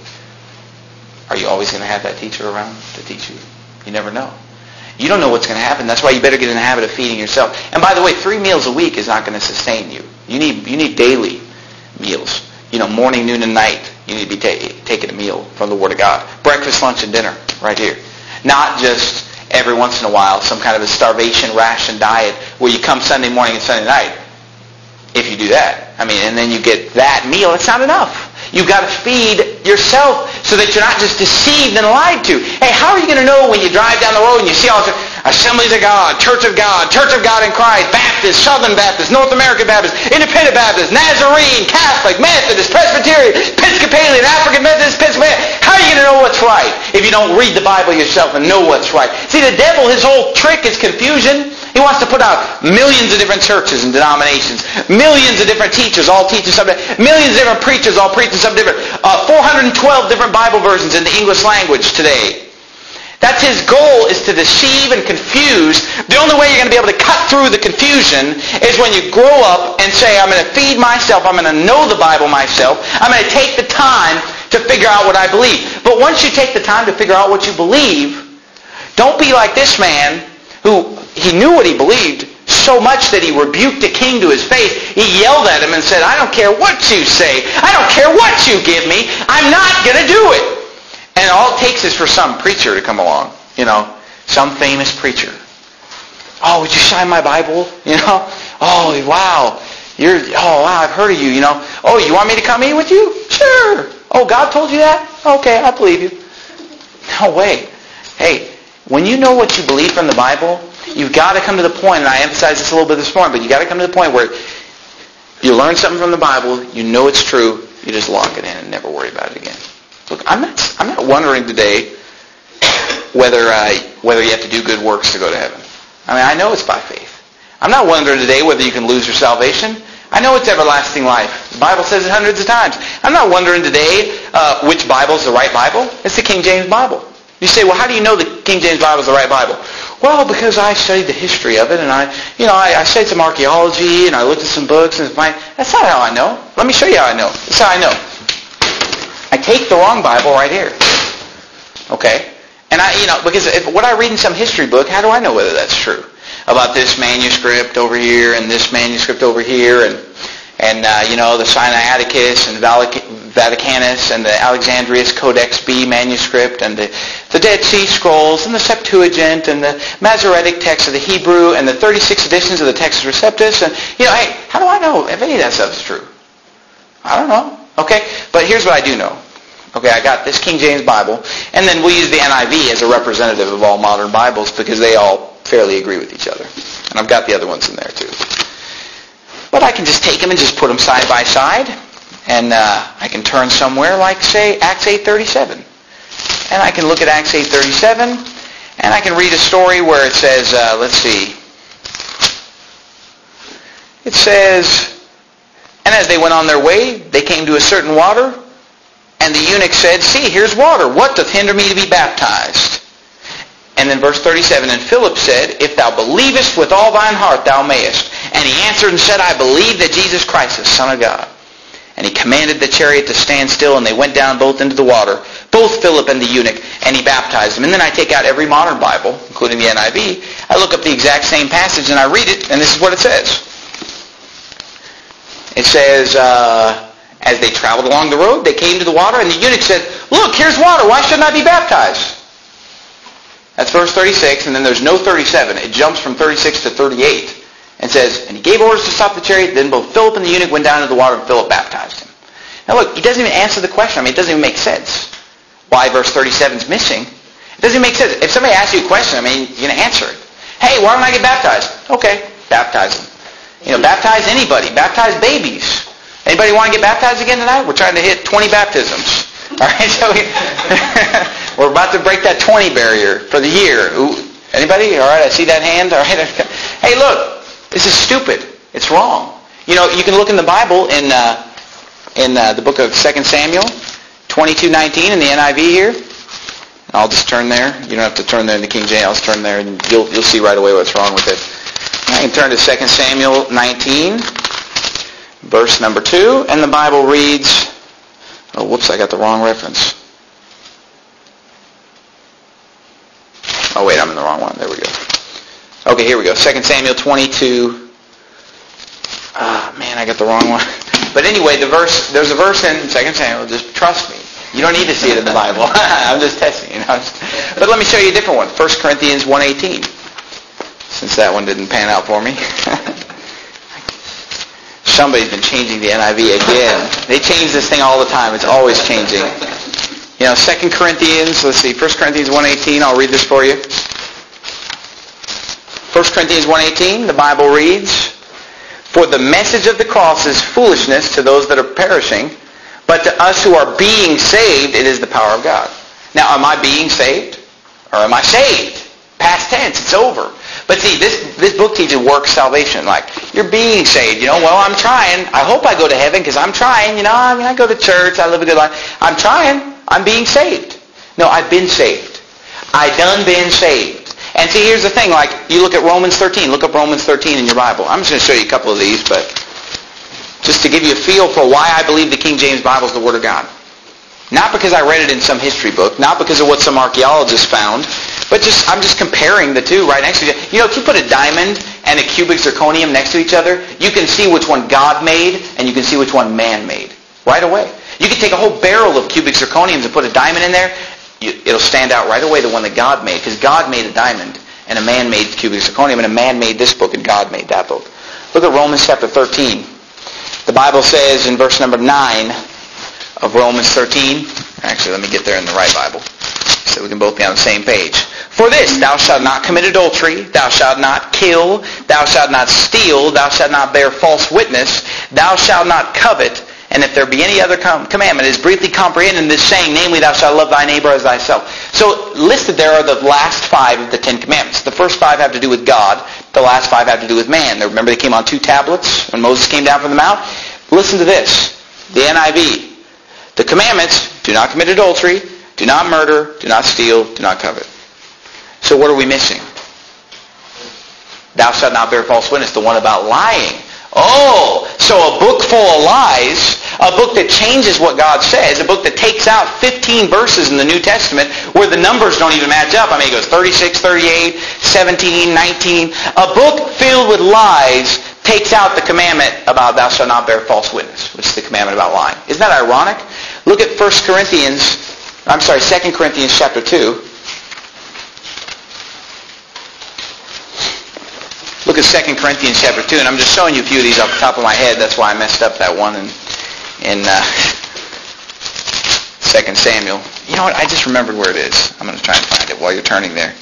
are you always going to have that teacher around to teach you? You never know. You don't know what's going to happen. That's why you better get in the habit of feeding yourself. And by the way, three meals a week is not going to sustain you. You need you need daily meals. You know, morning, noon, and night. You need to be ta- taking a meal from the Word of God. Breakfast, lunch, and dinner, right here. Not just every once in a while, some kind of a starvation ration diet where you come Sunday morning and Sunday night. If you do that, I mean, and then you get that meal, it's not enough. You've got to feed yourself so that you're not just deceived and lied to. Hey, how are you going to know when you drive down the road and you see all the Assemblies of God, Church of God, Church of God in Christ, Baptist, Southern Baptist, North American Baptist, Independent Baptist, Nazarene, Catholic, Methodist, Presbyterian, Episcopalian, African Methodist, Episcopalian. How are you going to know what's right if you don't read the Bible yourself and know what's right? See, the devil, his whole trick is confusion. He wants to put out millions of different churches and denominations, millions of different teachers, all teaching something, millions of different preachers, all preaching something different, uh, four hundred twelve different Bible versions in the English language today. That's his goal, is to deceive and confuse. The only way you're going to be able to cut through the confusion is when you grow up and say, I'm going to feed myself, I'm going to know the Bible myself, I'm going to take the time to figure out what I believe. But once you take the time to figure out what you believe, don't be like this man who he knew what he believed so much that he rebuked the king to his face. He yelled at him and said, I don't care what you say. I don't care what you give me. I'm not going to do it. And all it takes is for some preacher to come along, you know, some famous preacher. Oh, would you sign my Bible? You know? Oh, wow. You're, oh, wow, I've heard of you, you know. Oh, you want me to come eat with you? Sure. Oh, God told you that? Okay, I believe you. No way. Hey, when you know what you believe from the Bible, you've got to come to the point, and I emphasized this a little bit this morning, but you've got to come to the point where you learn something from the Bible, you know it's true, you just lock it in and never worry about it again. Look, I'm not, I'm not wondering today whether uh, whether you have to do good works to go to heaven. I mean, I know it's by faith. I'm not wondering today whether you can lose your salvation. I know it's everlasting life. The Bible says it hundreds of times. I'm not wondering today uh, which Bible is the right Bible. It's the King James Bible. You say, well, how do you know the King James Bible is the right Bible? Well, because I studied the history of it, and I, you know, I, I studied some archaeology, and I looked at some books, and it's fine. That's not how I know. Let me show you how I know. That's how I know. I take the wrong Bible right here. Okay? And I, you know, because if what I read in some history book, how do I know whether that's true? About this manuscript over here, and this manuscript over here, and and uh, you know, the Sinaiticus and Vaticanus and the Alexandrius Codex B manuscript and the, the Dead Sea Scrolls and the Septuagint and the Masoretic text of the Hebrew and the thirty-six editions of the Textus Receptus. And, you know, hey, how do I know if any of that stuff is true? I don't know. Okay? But here's what I do know. Okay, I got this King James Bible, and then we'll use the N I V as a representative of all modern Bibles because they all fairly agree with each other. And I've got the other ones in there too. But I can just take them and just put them side by side, and uh, I can turn somewhere like, say, Acts eight thirty-seven. And I can look at Acts eight thirty-seven, and I can read a story where it says, uh, let's see, it says, and as they went on their way, they came to a certain water, and the eunuch said, see, here's water. What doth hinder me to be baptized? And then verse thirty-seven, and Philip said, if thou believest with all thine heart, thou mayest. And he answered and said, I believe that Jesus Christ is the Son of God. And he commanded the chariot to stand still, and they went down both into the water, both Philip and the eunuch, and he baptized them. And then I take out every modern Bible, including the N I V. I look up the exact same passage, and I read it, and this is what it says. It says, uh, as they traveled along the road, they came to the water, and the eunuch said, look, here's water. Why shouldn't I be baptized? That's verse thirty-six, and then there's no thirty-seven. It jumps from thirty-six to thirty-eight. And says, and he gave orders to stop the chariot. Then both Philip and the eunuch went down into the water, and Philip baptized him. Now look, he doesn't even answer the question. I mean, it doesn't even make sense why verse thirty-seven is missing. It doesn't even make sense. If somebody asks you a question, I mean, you're going to answer it. Hey, why don't I get baptized? Okay, baptize them. You know, baptize anybody. Baptize babies. Anybody want to get baptized again tonight? We're trying to hit twenty baptisms. All right, so we, we're about to break that twenty barrier for the year. Ooh, anybody? All right, I see that hand. All right. Hey, look, this is stupid. It's wrong. You know, you can look in the Bible in uh, in uh, the book of Second Samuel, twenty-two nineteen in the N I V here. I'll just turn there. You don't have to turn there in the King James. I'll just turn there, and you'll you'll see right away what's wrong with it. I can turn to Second Samuel nineteen, verse number two, and the Bible reads. Oh, whoops, I got the wrong reference. Oh, wait, I'm in the wrong one. There we go. Okay, here we go. Second Samuel twenty-two. Ah, man, I got the wrong one. But anyway, the verse, there's a verse in Second Samuel. Just trust me. You don't need to see it in the Bible. I'm just testing you. Know? But let me show you a different one. First Corinthians one eighteen. Since that one didn't pan out for me. Somebody's been changing the N I V again. They change this thing all the time. It's always changing. You know, Second Corinthians, let's see, First Corinthians one eighteen, I'll read this for you. First Corinthians one eighteen, the Bible reads, for the message of the cross is foolishness to those that are perishing, but to us who are being saved, it is the power of God. Now, am I being saved? Or am I saved? Past tense, it's over. But see, this this book teaches work salvation. Like, you're being saved. You know, well, I'm trying. I hope I go to heaven because I'm trying. You know, I mean, I go to church. I live a good life. I'm trying. I'm being saved. No, I've been saved. I done been saved. And see, here's the thing. Like, you look at Romans thirteen. Look up Romans thirteen in your Bible. I'm just going to show you a couple of these, but just to give you a feel for why I believe the King James Bible is the Word of God. Not because I read it in some history book, not because of what some archaeologists found, but just I'm just comparing the two right next to each other. You know, if you put a diamond and a cubic zirconium next to each other, you can see which one God made and you can see which one man made right away. You can take a whole barrel of cubic zirconiums and put a diamond in there, you, it'll stand out right away the one that God made, because God made a diamond and a man made cubic zirconium, and a man made this book and God made that book. Look at Romans chapter thirteen. The Bible says in verse number nine of Romans thirteen, actually let me get there in the right Bible so we can both be on the same page. For this, thou shalt not commit adultery, thou shalt not kill, thou shalt not steal, thou shalt not bear false witness, thou shalt not covet, and if there be any other com- commandment, it is briefly comprehended in this saying, namely, thou shalt love thy neighbor as thyself. So listed there are the last five of the Ten Commandments. The first five have to do with God. The last five have to do with man. Remember they came on two tablets when Moses came down from the mount? Listen to this. The N I V. The commandments: do not commit adultery, do not murder, do not steal, do not covet. So what are we missing? Thou shalt not bear false witness, the one about lying. Oh, so a book full of lies, a book that changes what God says, a book that takes out fifteen verses in the New Testament where the numbers don't even match up. I mean, it goes thirty-six, thirty-eight, seventeen, nineteen. A book filled with lies takes out the commandment about thou shalt not bear false witness, which is the commandment about lying. Isn't that ironic? Look at First Corinthians, I'm sorry, Second Corinthians chapter two. Look at Second Corinthians chapter two, and I'm just showing you a few of these off the top of my head. That's why I messed up that one in, in uh, Second Samuel. You know what? I just remembered where it is. I'm going to try and find it while you're turning there.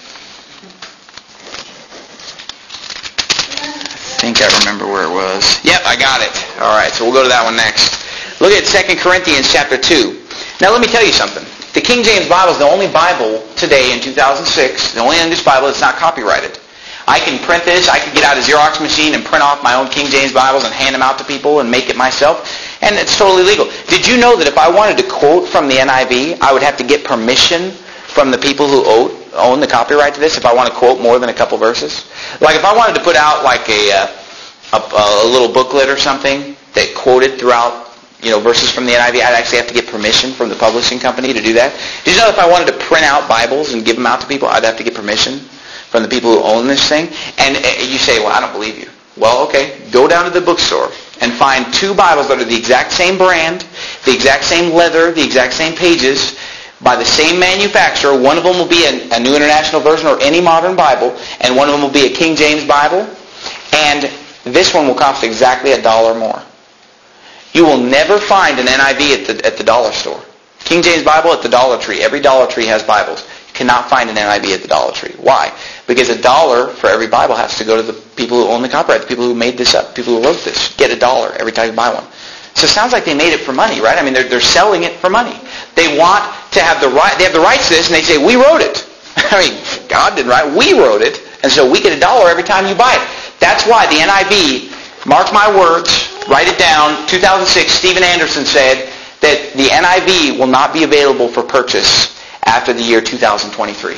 I think I remember where it was. Yep, I got it. All right, so we'll go to that one next. Look at Second Corinthians chapter two. Now let me tell you something. The King James Bible is the only Bible today in two thousand six, the only English Bible that's not copyrighted. I can print this. I can get out a Xerox machine and print off my own King James Bibles and hand them out to people and make it myself. And it's totally legal. Did you know that if I wanted to quote from the N I V, I would have to get permission from the people who own the copyright to this if I want to quote more than a couple verses? Like if I wanted to put out like a, a, a little booklet or something that quoted throughout, you know, verses from the N I V, I'd actually have to get permission from the publishing company to do that. Did you know if I wanted to print out Bibles and give them out to people, I'd have to get permission from the people who own this thing? And you say, well, I don't believe you. Well, okay, go down to the bookstore and find two Bibles that are the exact same brand, the exact same leather, the exact same pages, by the same manufacturer. One of them will be a, a New International Version or any modern Bible, and one of them will be a King James Bible, and this one will cost exactly a dollar more. You will never find an N I V at the, at the dollar store. King James Bible at the Dollar Tree. Every Dollar Tree has Bibles. Cannot find an N I V at the Dollar Tree. Why? Because a dollar for every Bible has to go to the people who own the copyright, the people who made this up, people who wrote this. Get a dollar every time you buy one. So it sounds like they made it for money, right? I mean, they're, they're selling it for money. They want to have the right, they have the rights to this, and they say, we wrote it. I mean, God didn't write it. We wrote it, and so we get a dollar every time you buy it. That's why the N I V, mark my words, write it down, two thousand six, Stephen Anderson said that the N I V will not be available for purchase after the year two thousand twenty-three.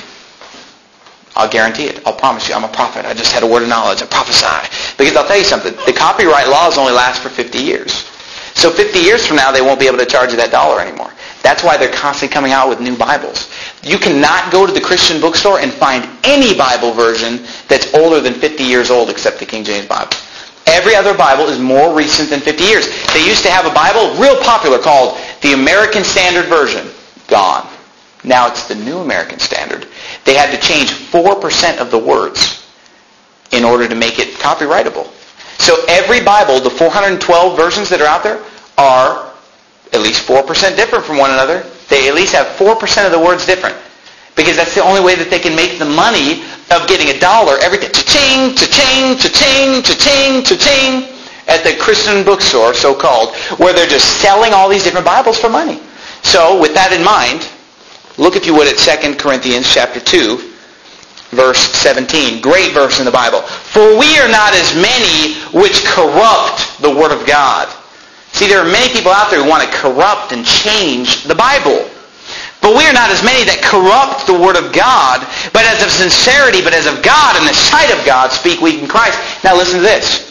I'll guarantee it. I'll promise you. I'm a prophet. I just had a word of knowledge. I prophesy. Because I'll tell you something. The copyright laws only last for fifty years. So fifty years from now, they won't be able to charge you that dollar anymore. That's why they're constantly coming out with new Bibles. You cannot go to the Christian bookstore and find any Bible version that's older than fifty years old except the King James Bible. Every other Bible is more recent than fifty years. They used to have a Bible, real popular, called the American Standard Version. Gone. Now it's the New American Standard. They had to change four percent of the words in order to make it copyrightable. So every Bible, the four hundred twelve versions that are out there, are at least four percent different from one another. They at least have four percent of the words different. Because that's the only way that they can make the money of getting a dollar every day. Cha-ching, cha-ching, cha-ching, cha-ching, cha-ching, at the Christian bookstore, so-called, where they're just selling all these different Bibles for money. So with that in mind, look, if you would, at Second Corinthians chapter two, verse seventeen. Great verse in the Bible. For we are not as many which corrupt the Word of God. See, there are many people out there who want to corrupt and change the Bible. But we are not as many that corrupt the Word of God, but as of sincerity, but as of God, in the sight of God, speak we in Christ. Now listen to this.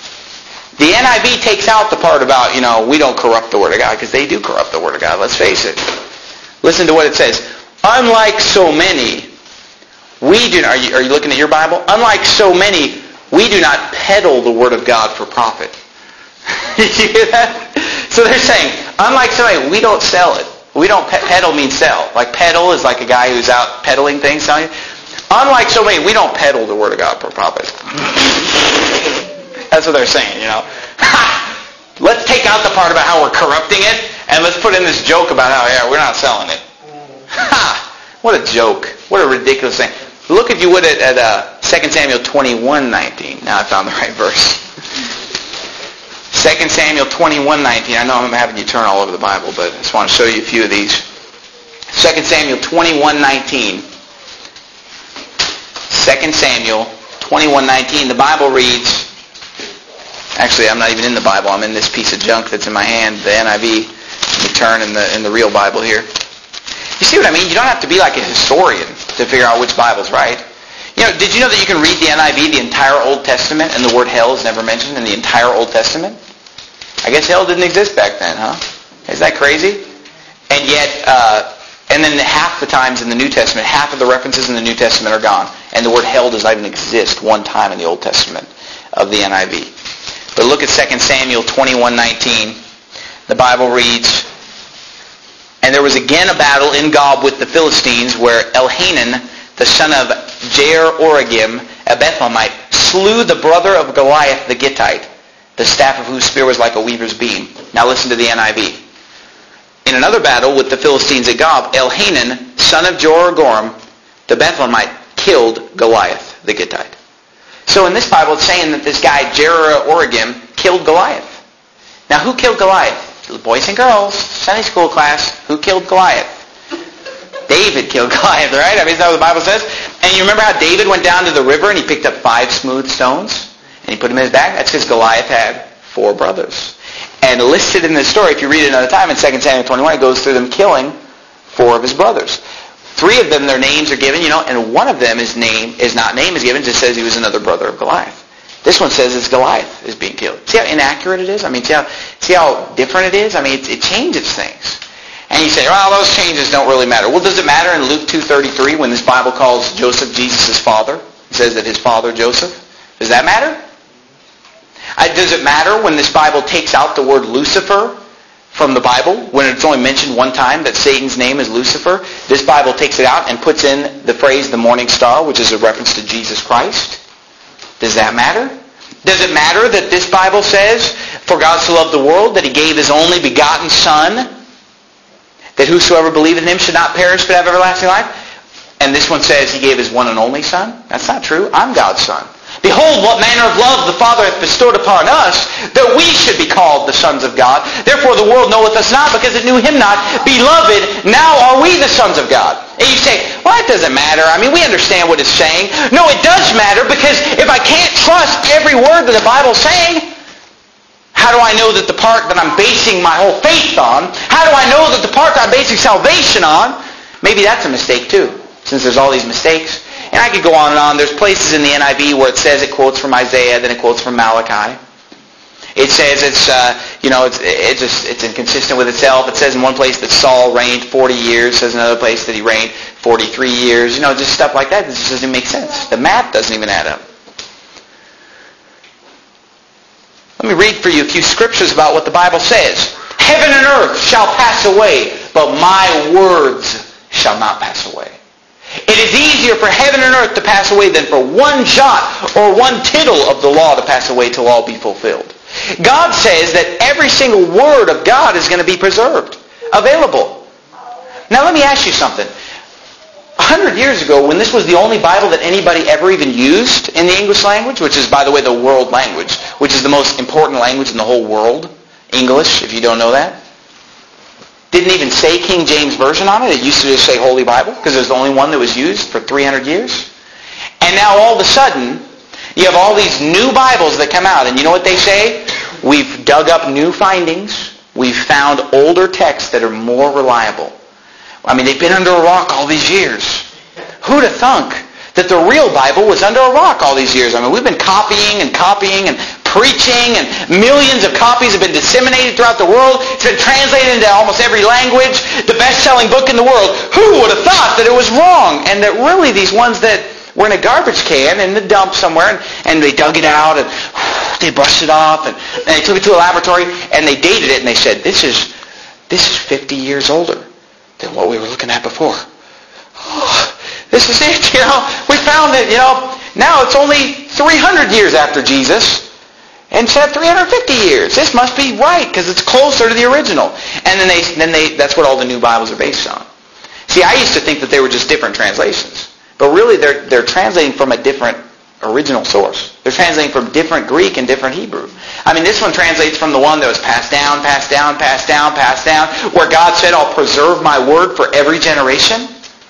The N I V takes out the part about, you know, we don't corrupt the Word of God, because they do corrupt the Word of God, let's face it. Listen to what it says. Unlike so many, we do not, are you, are you looking at your Bible? Unlike so many, we do not peddle the Word of God for profit. You hear that? So they're saying, unlike so many, we don't sell it. We don't, peddle means sell. Like peddle is like a guy who's out peddling things, selling you. Unlike so many, we don't peddle the Word of God for profit. That's what they're saying, you know. Let's take out the part about how we're corrupting it, and let's put in this joke about how, yeah, we're not selling it. Ha! What a joke. What a ridiculous thing. Look, if you would, at, at uh, Second Samuel twenty-one nineteen. Now I found the right verse. Second Samuel twenty-one nineteen. I know I'm having you turn all over the Bible, but I just want to show you a few of these. Second Samuel twenty-one nineteen. Second Samuel twenty-one nineteen. The Bible reads, actually I'm not even in the Bible, I'm in this piece of junk that's in my hand, the N I V. Let me turn in the, in the real Bible here. You see what I mean? You don't have to be like a historian to figure out which Bible's right. You know, did you know that you can read the N I V, the entire Old Testament, and the word hell is never mentioned in the entire Old Testament? I guess hell didn't exist back then, huh? Is that crazy? And yet, uh, and then half the times in the New Testament, half of the references in the New Testament are gone. And the word hell does not even exist one time in the Old Testament of the N I V. But look at Second Samuel twenty-one nineteen. The Bible reads, "And there was again a battle in Gob with the Philistines, where Elhanan, the son of Jair-Oregim, a Bethlehemite, slew the brother of Goliath the Gittite, the staff of whose spear was like a weaver's beam." Now listen to the N I V. "In another battle with the Philistines at Gob, Elhanan, son of Jehoram, the Bethlehemite, killed Goliath the Gittite." So in this Bible it's saying that this guy, Jair-Oregim, killed Goliath. Now who killed Goliath? Boys and girls, Sunday school class, who killed Goliath? David killed Goliath, right? I mean, is that what the Bible says? And you remember how David went down to the river and he picked up five smooth stones? And he put them in his bag? That's because Goliath had four brothers. And listed in this story, if you read it another time in Second Samuel twenty-one, it goes through them killing four of his brothers. Three of them, their names are given, you know, and one of them, his name is not name is given, just says he was another brother of Goliath. This one says it's Goliath is being killed. See how inaccurate it is? I mean, see how, see how different it is? I mean, it, it changes things. And you say, well, those changes don't really matter. Well, does it matter in Luke two thirty-three when this Bible calls Joseph Jesus' father? It says that his father, Joseph. Does that matter? Uh, does it matter when this Bible takes out the word Lucifer from the Bible, when it's only mentioned one time that Satan's name is Lucifer? This Bible takes it out and puts in the phrase the morning star, which is a reference to Jesus Christ. Does that matter? Does it matter that this Bible says, "For God so loved the world that he gave his only begotten Son, that whosoever believeth in him should not perish but have everlasting life"? And this one says he gave his one and only Son? That's not true. I'm God's Son. "Behold, what manner of love the Father hath bestowed upon us, that we should be called the sons of God. Therefore the world knoweth us not, because it knew him not. Beloved, now are we the sons of God." And you say, well, that doesn't matter. I mean, we understand what it's saying. No, it does matter, because if I can't trust every word that the Bible's saying, how do I know that the part that I'm basing my whole faith on, how do I know that the part that I'm basing salvation on, maybe that's a mistake too, since there's all these mistakes. And I could go on and on. There's places in the N I V where it says it quotes from Isaiah, then it quotes from Malachi. It says it's, uh, you know, it's it's just, it's inconsistent with itself. It says in one place that Saul reigned forty years. It says in another place that he reigned forty-three years. You know, just stuff like that. This just doesn't make sense. The math doesn't even add up. Let me read for you a few scriptures about what the Bible says. "Heaven and earth shall pass away, but my words shall not pass away. It is easier for heaven and earth to pass away than for one jot or one tittle of the law to pass away till all be fulfilled." God says that every single word of God is going to be preserved, available. Now let me ask you something. A hundred years ago, when this was the only Bible that anybody ever even used in the English language, which is, by the way, the world language, which is the most important language in the whole world, English, if you don't know that, didn't even say King James Version on it. It used to just say Holy Bible, because it was the only one that was used for three hundred years. And now all of a sudden, you have all these new Bibles that come out, and you know what they say? We've dug up new findings. We've found older texts that are more reliable. I mean, they've been under a rock all these years. Who'd have thunk that the real Bible was under a rock all these years? I mean, we've been copying and copying and preaching, and millions of copies have been disseminated throughout the world. It's been translated into almost every language, the best-selling book in the world. Who would have thought that it was wrong? And that really these ones that were in a garbage can in the dump somewhere, and, and they dug it out, and they brushed it off, and, and they took it to a laboratory, and they dated it, and they said, this is this is fifty years older than what we were looking at before. Oh, this is it, you know. We found that, you know, now it's only three hundred years after Jesus, instead of three hundred fifty years. This must be right, because it's closer to the original. And then they, then they, that's what all the new Bibles are based on. See, I used to think that they were just different translations. But really, they're they're translating from a different original source. They're translating from different Greek and different Hebrew. I mean, this one translates from the one that was passed down, passed down, passed down, passed down, where God said, I'll preserve my word for every generation.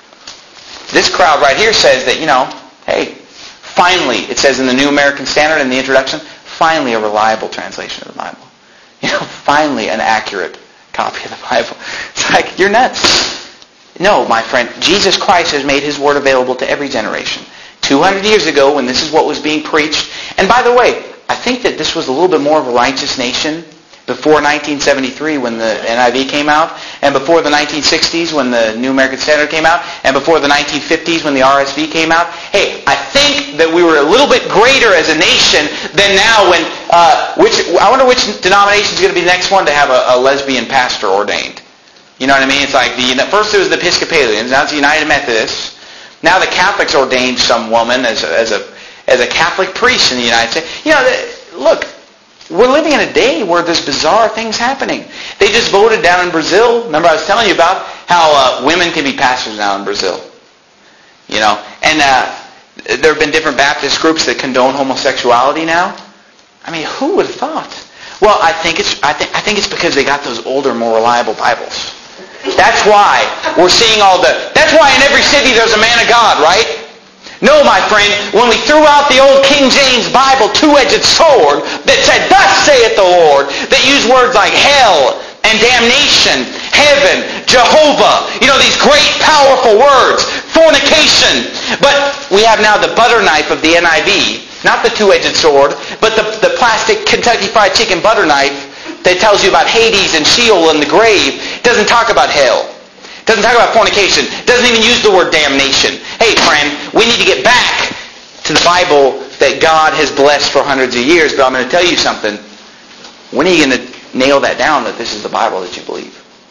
This crowd right here says that, you know, hey, finally, it says in the New American Standard in the introduction, finally a reliable translation of the Bible. You know, finally an accurate copy of the Bible. It's like, you're nuts. No, my friend, Jesus Christ has made his word available to every generation. two hundred years ago when this is what was being preached. And by the way, I think that this was a little bit more of a righteous nation before nineteen seventy-three when the N I V came out, and before the nineteen sixties when the New American Standard came out, and before the nineteen fifties when the R S V came out. Hey, I think that we were a little bit greater as a nation than now when, uh, which I wonder which denomination is going to be the next one to have a, a lesbian pastor ordained. You know what I mean? It's like, the first it was the Episcopalians, now it's the United Methodists. Now the Catholics ordained some woman as a, as a, as a Catholic priest in the United States. You know, look, we're living in a day where there's bizarre things happening. They just voted down in Brazil. Remember I was telling you about how uh, women can be pastors now in Brazil. You know, and uh, there have been different Baptist groups that condone homosexuality now. I mean, who would have thought? Well, I think it's I think I think it's because they got those older, more reliable Bibles. That's why we're seeing all the. That's why in every city there's a man of God, right? No, my friend, when we threw out the old King James Bible two-edged sword that said, "Thus saith the Lord," that used words like hell and damnation, heaven, Jehovah, you know, these great powerful words, fornication. But we have now the butter knife of the N I V, not the two-edged sword, but the, the plastic Kentucky Fried Chicken butter knife that tells you about Hades and Sheol and the grave. It doesn't talk about hell. Doesn't talk about fornication. Doesn't even use the word damnation. Hey, friend, we need to get back to the Bible that God has blessed for hundreds of years. But I'm going to tell you something. When are you going to nail that down that this is the Bible that you believe?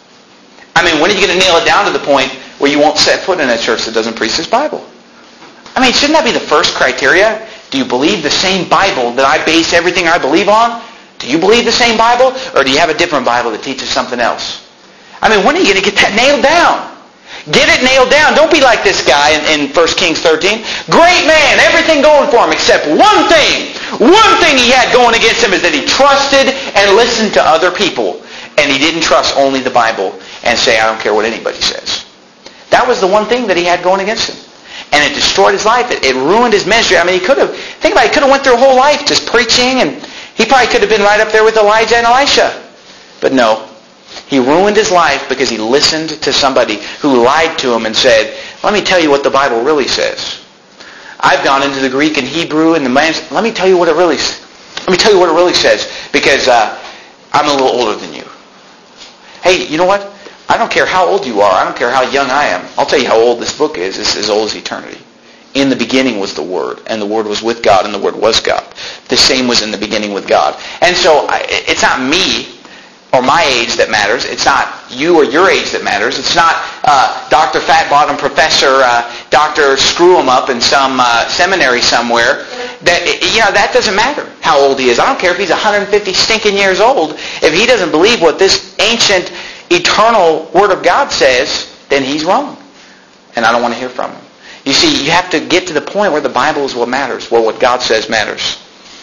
I mean, when are you going to nail it down to the point where you won't set foot in a church that doesn't preach this Bible? I mean, shouldn't that be the first criteria? Do you believe the same Bible that I base everything I believe on? Do you believe the same Bible? Or do you have a different Bible that teaches something else? I mean, when are you going to get that nailed down? Get it nailed down. Don't be like this guy in, in First Kings thirteen. Great man, everything going for him except one thing. One thing he had going against him is that he trusted and listened to other people. And he didn't trust only the Bible and say, I don't care what anybody says. That was the one thing that he had going against him. And it destroyed his life. It, it ruined his ministry. I mean, he could have, think about it, he could have went through a whole life just preaching, and he probably could have been right up there with Elijah and Elisha. But no. He ruined his life because he listened to somebody who lied to him and said, let me tell you what the Bible really says. I've gone into the Greek and Hebrew and the man. Let me tell you what it really let me tell you what it really says because uh, I'm a little older than you. Hey, you know what? I don't care how old you are. I don't care how young I am. I'll tell you how old this book is. It's as old as eternity. In the beginning was the Word, and the Word was with God, and the Word was God. The same was in the beginning with God. And so I, it's not me or my age that matters. It's not you or your age that matters. It's not uh, Doctor Fat Bottom Professor, uh, Doctor Screw 'em Up in some uh, seminary somewhere. That you know that doesn't matter how old he is. I don't care if he's one hundred fifty stinking years old. If he doesn't believe what this ancient, eternal Word of God says, then he's wrong, and I don't want to hear from him. You see, you have to get to the point where the Bible is what matters, where what God says matters.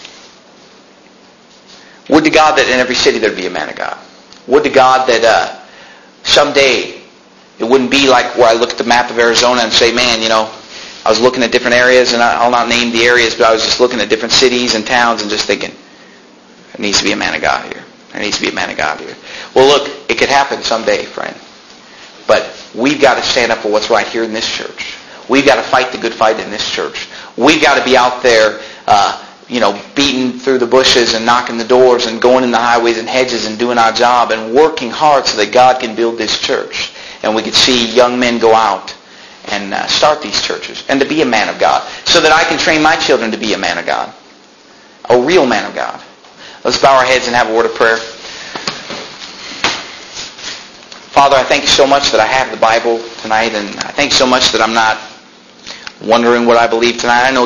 Would to God that in every city there'd be a man of God. Would to God that uh, someday it wouldn't be like where I look at the map of Arizona and say, man, you know, I was looking at different areas, and I'll not name the areas, but I was just looking at different cities and towns and just thinking, there needs to be a man of God here. There needs to be a man of God here. Well, look, it could happen someday, friend. But we've got to stand up for what's right here in this church. We've got to fight the good fight in this church. We've got to be out there uh, you know, beating through the bushes and knocking the doors and going in the highways and hedges and doing our job and working hard so that God can build this church. And we could see young men go out and uh, start these churches and to be a man of God so that I can train my children to be a man of God. A real man of God. Let's bow our heads and have a word of prayer. Father, I thank you so much that I have the Bible tonight, and I thank you so much that I'm not wondering what I believe tonight. I know